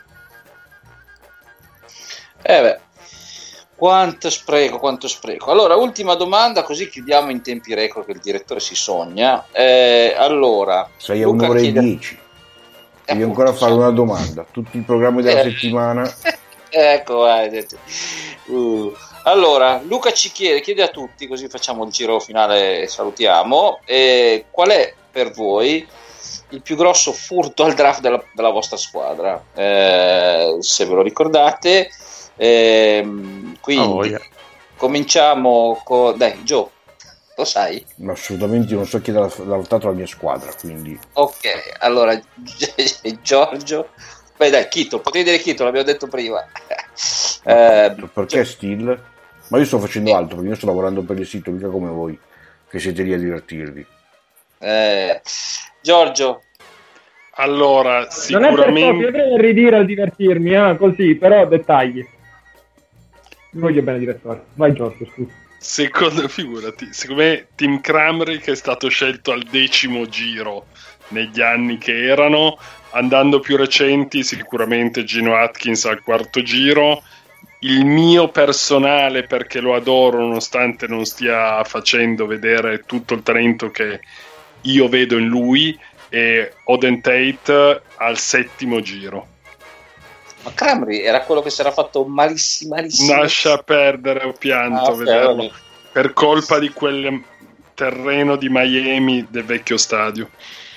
Eh beh, quanto spreco, quanto spreco. Allora, ultima domanda, così chiudiamo in tempi record che il direttore si sogna. Eh, allora, sei a un'ora e dieci. Devi ancora fare una domanda. Tutti i programmi della eh. settimana. Ecco, vai. Uh. Allora, Luca ci chiede, chiede a tutti, così facciamo il giro finale e salutiamo. Eh, qual è per voi il più grosso furto al draft della, della vostra squadra? Eh, se ve lo ricordate. Eh, quindi oh, yeah. cominciamo con dai Gio, lo sai? Ma assolutamente non so chi l'ha lottato la mia squadra, quindi ok, allora Giorgio, beh dai Chito, potevi dire Chito, l'abbiamo detto prima. eh, perché Steel? Ma io sto facendo altro, perché io sto lavorando per il sito, mica come voi che siete lì a divertirvi. Eh, Giorgio. Allora, sicuramente... Non è per poco, dovrei ridire al divertirmi, eh, così, però dettagli. Mi voglio bene divertire. Vai Giorgio, scusa. Secondo, figurati, secondo me Tim Kramrick è stato scelto al decimo giro negli anni che erano, andando più recenti sicuramente Geno Atkins al quarto giro. Il mio personale, perché lo adoro nonostante non stia facendo vedere tutto il talento che io vedo in lui, è Auden Tate al settimo giro. Ma Kramrick era quello che si era fatto malissimo, malissimo. Lascia perdere, ho pianto ah, a okay, vederlo vabbè. Per colpa di quel terreno di Miami del vecchio stadio.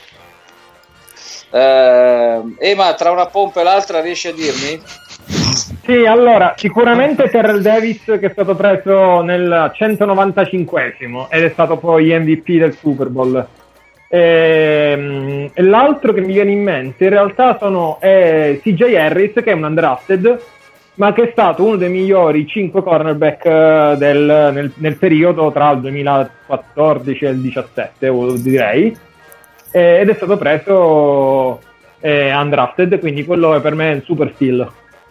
Eh, eh, ma tra una pompa e l'altra riesci a dirmi? Sì, allora, sicuramente Terrell Davis, che è stato preso nel centonovantacinquesimo ed è stato poi M V P del Super Bowl. E, e l'altro che mi viene in mente in realtà sono eh, C J Harris, che è un undrafted, ma che è stato uno dei migliori cinque cornerback eh, del, nel, nel periodo tra il duemilaquattordici e il diciassette, direi, eh, ed è stato preso eh, undrafted, quindi quello è per me il super steal.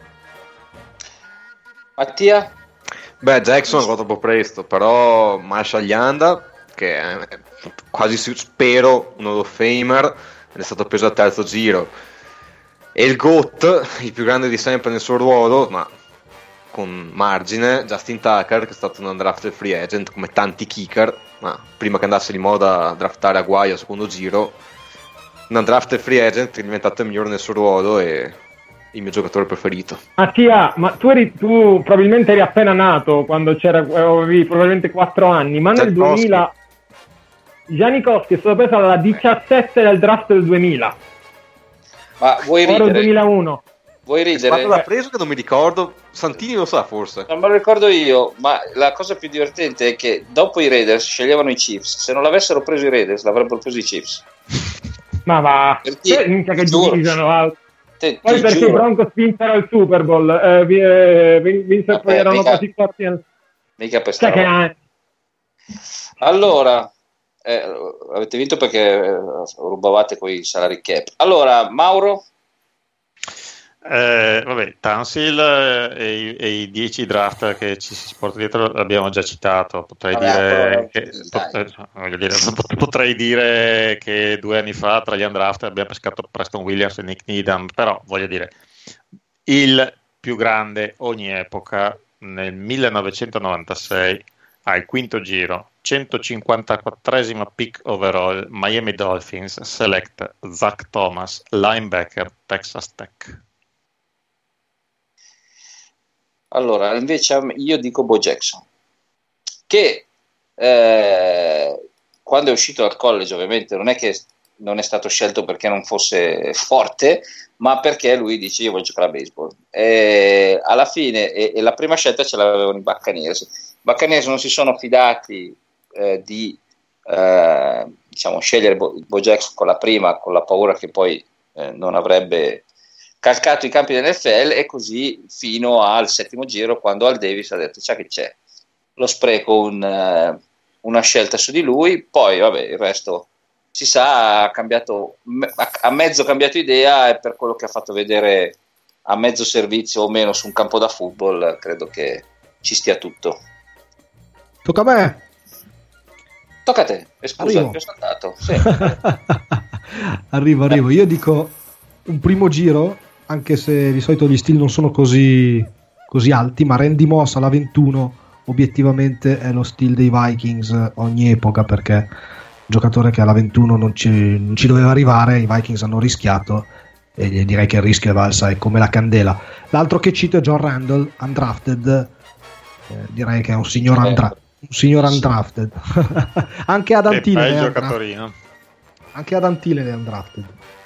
Mattia? Beh, Jackson va troppo presto, però Marshall Yanda, che è quasi spero un Hall of Famer, ed è stato preso al terzo giro. E il GOAT, il più grande di sempre nel suo ruolo, ma con margine, Justin Tucker, che è stato un undrafted free agent come tanti kicker, ma prima che andasse di moda a draftare Aguayo al secondo giro, un undrafted free agent che è diventato il migliore nel suo ruolo e il mio giocatore preferito. Mattia, ma tu, eri, tu probabilmente eri appena nato quando c'era, avevi probabilmente quattro anni, ma nel duemila Janikowski è stato preso alla diciassette del draft del duemila. Ma vuoi ridere? Ora duemilauno. Vuoi ridere? Quando l'ha preso che non mi ricordo, Santini lo sa forse. Non me lo ricordo io, ma la cosa più divertente è che dopo i Raiders sceglievano i Chiefs. Se non l'avessero preso i Raiders, l'avrebbero preso i Chiefs. Ma va, perché, minchia che giudicano. Te, poi perché i Broncos vinsero il Super Bowl, eh, eh, vinsero Vabbè, poi erano mica, quasi forti nel... mica per cioè che... Allora eh, avete vinto perché eh, rubavate quei salary cap. Allora Mauro? Eh, vabbè, Tansil eh, e, i, e i dieci draft che ci si porta dietro l'abbiamo già citato. Potrei, vabbè, dire, che, pot- dire, potrei dire che due anni fa tra gli undraft abbiamo pescato Preston Williams e Nick Needham, però voglio dire, il più grande ogni epoca nel millenovecentonovantasei al quinto giro, centocinquantaquattresima pick overall, Miami Dolphins select Zach Thomas, linebacker, Texas Tech. Allora, invece io dico Bo Jackson, che eh, quando è uscito dal college ovviamente non è che non è stato scelto perché non fosse forte, ma perché lui dice io voglio giocare a baseball. E alla fine e, e la prima scelta ce l'avevano i Buccaneers. I Buccaneers non si sono fidati eh, di eh, diciamo scegliere Bo, Bo Jackson con la prima, con la paura che poi eh, non avrebbe calcato i campi dell'N F L, e così fino al settimo giro, quando Al Davis ha detto c'è che c'è, lo spreco un, uh, una scelta su di lui. Poi vabbè, il resto si sa, ha cambiato, ha mezzo cambiato idea, e per quello che ha fatto vedere a mezzo servizio o meno su un campo da football credo che ci stia tutto. Tocca a me. Tocca a te, e scusa, ti ho saltato. Sì. arrivo arrivo io dico un primo giro, anche se di solito gli steal non sono così, così alti, ma Randy Moss alla ventuno obiettivamente è lo steal dei Vikings ogni epoca, perché è un giocatore che alla ventuno non ci, non ci doveva arrivare, i Vikings hanno rischiato e direi che il rischio è valsa, è come la candela. L'altro che cito è John Randall, undrafted, eh, direi che è un signor, undra- un signor undrafted. Anche Adam Thielen è giocatorino. Anche Adam Thielen è undrafted.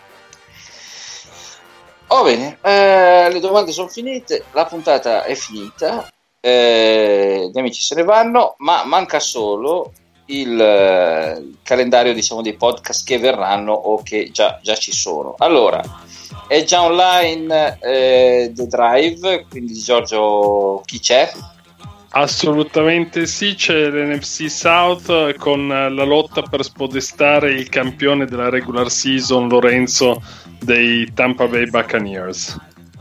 Oh bene, eh, le domande sono finite, la puntata è finita, eh, gli amici se ne vanno, ma manca solo il, eh, il calendario, diciamo, dei podcast che verranno o che già, già ci sono. Allora, è già online eh, The Drive, quindi Giorgio chi c'è? Assolutamente sì, c'è l'N F C South con la lotta per spodestare il campione della regular season, Lorenzo, dei Tampa Bay Buccaneers.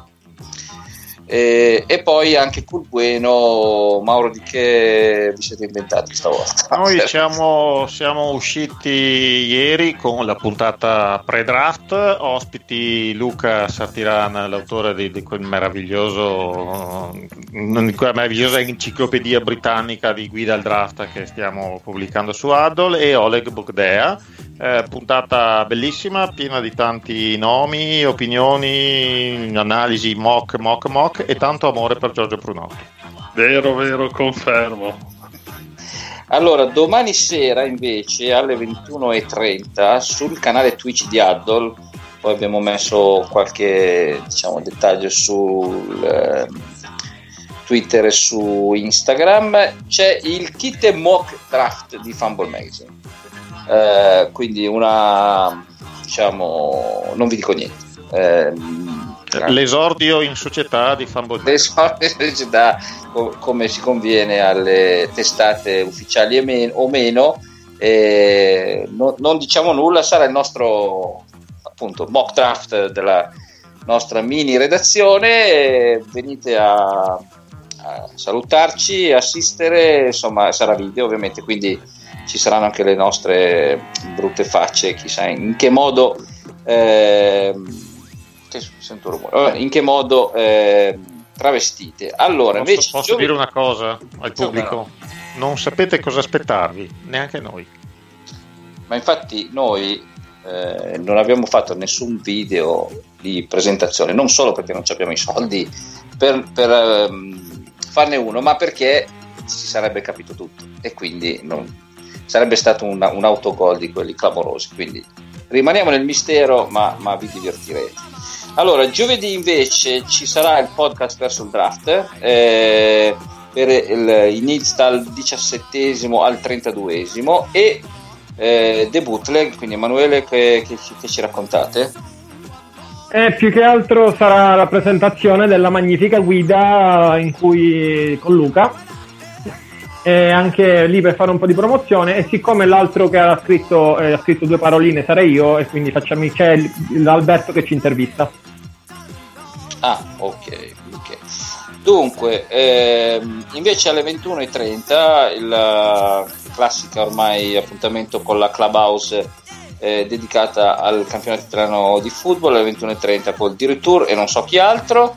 E, e poi anche col bueno. Mauro, di che vi siete inventati stavolta? Noi siamo, siamo usciti ieri con la puntata pre-draft, ospiti Luca Sartiran, l'autore di, di quel meraviglioso di quella meravigliosa enciclopedia britannica di guida al draft che stiamo pubblicando su Huddle, e Oleg Bogdea. Eh, puntata bellissima, piena di tanti nomi, opinioni, analisi, mock, mock, mock e tanto amore per Giorgio Prunotti. Vero, vero, confermo. Allora, domani sera invece alle ventuno e trenta sul canale Twitch di Huddle, poi abbiamo messo qualche, diciamo, dettaglio sul eh, Twitter e su Instagram, c'è il kit e mock draft di Fumble Magazine. Eh, quindi una, diciamo, non vi dico niente. Eh, l'esordio in società di Fumble l'esordio in società, come si conviene alle testate ufficiali e men- o meno. Eh, no, non diciamo nulla, sarà il nostro, appunto, mock draft della nostra mini redazione. Eh, venite a, a salutarci, assistere, insomma sarà video ovviamente, quindi ci saranno anche le nostre brutte facce, chissà in che modo eh, che sento rumore, in che modo eh, travestite. Allora, posso, invece posso giovedì... dire una cosa al pubblico? Non sapete cosa aspettarvi, neanche noi. Ma infatti noi eh, non abbiamo fatto nessun video di presentazione, non solo perché non abbiamo i soldi per, per um, farne uno, ma perché si sarebbe capito tutto e quindi non sarebbe stato un, un autogol di quelli clamorosi. Quindi rimaniamo nel mistero, ma, ma vi divertirete. Allora, giovedì invece ci sarà il podcast verso il draft, eh, per il, inizia dal diciassettesimo al trentaduesimo, e eh, The Bootleg. Quindi Emanuele, che, che, che ci raccontate? Eh, più che altro sarà la presentazione della magnifica guida in cui con Luca, e anche lì per fare un po' di promozione, e siccome l'altro che ha scritto eh, ha scritto due paroline sarei io, e quindi facciamo, c'è l'Alberto che ci intervista. Ah, ok, ok. Dunque, ehm, invece alle ventuno e trenta il classico ormai appuntamento con la Clubhouse eh, dedicata al campionato italiano di football, alle ventuno e trenta col D-Retour e non so chi altro.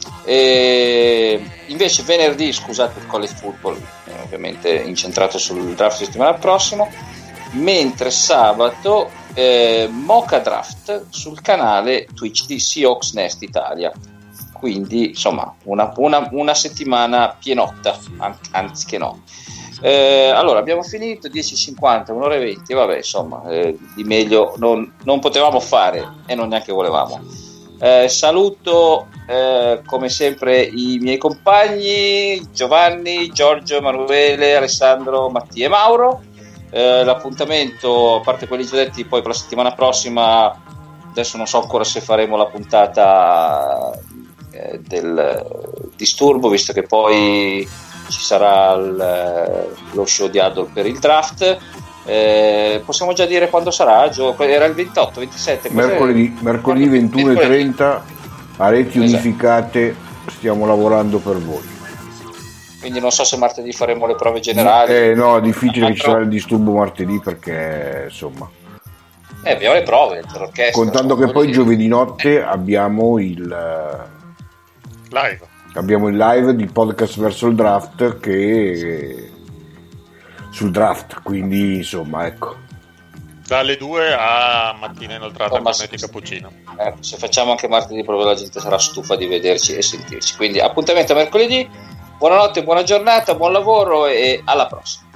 E invece venerdì, scusate, il college football eh, ovviamente incentrato sul draft settimana prossima, mentre sabato eh, Mocha Draft sul canale Twitch di Seahawks Nest Italia. Quindi insomma una, una, una settimana pienotta, anzi che no. Eh, allora abbiamo finito, dieci e cinquanta, un'ora e venti, vabbè, insomma eh, di meglio non, non potevamo fare e non neanche volevamo. Eh, saluto eh, come sempre i miei compagni Giovanni, Giorgio, Emanuele, Alessandro, Mattia e Mauro. Eh, l'appuntamento, a parte quelli già detti, poi per la settimana prossima, adesso non so ancora se faremo la puntata eh, del disturbo, visto che poi ci sarà il, lo show di Huddle per il draft. Eh, possiamo già dire quando sarà? Gio? Era il ventotto ventisette mercoledì, mercoledì ventuno e trenta a reti esatto. Unificate, stiamo lavorando per voi, quindi non so se martedì faremo le prove generali. Eh, no, è difficile che ci sarà il disturbo martedì, perché insomma eh, abbiamo le prove contando che poi giovedì notte abbiamo il live abbiamo il live di podcast verso il draft, che sul draft, quindi insomma ecco, dalle due a mattina inoltrata oh, con Metti Cappuccino. Eh, se facciamo anche martedì, proprio la gente sarà stufa di vederci e sentirci, quindi appuntamento mercoledì. Buonanotte, buona giornata, buon lavoro e alla prossima.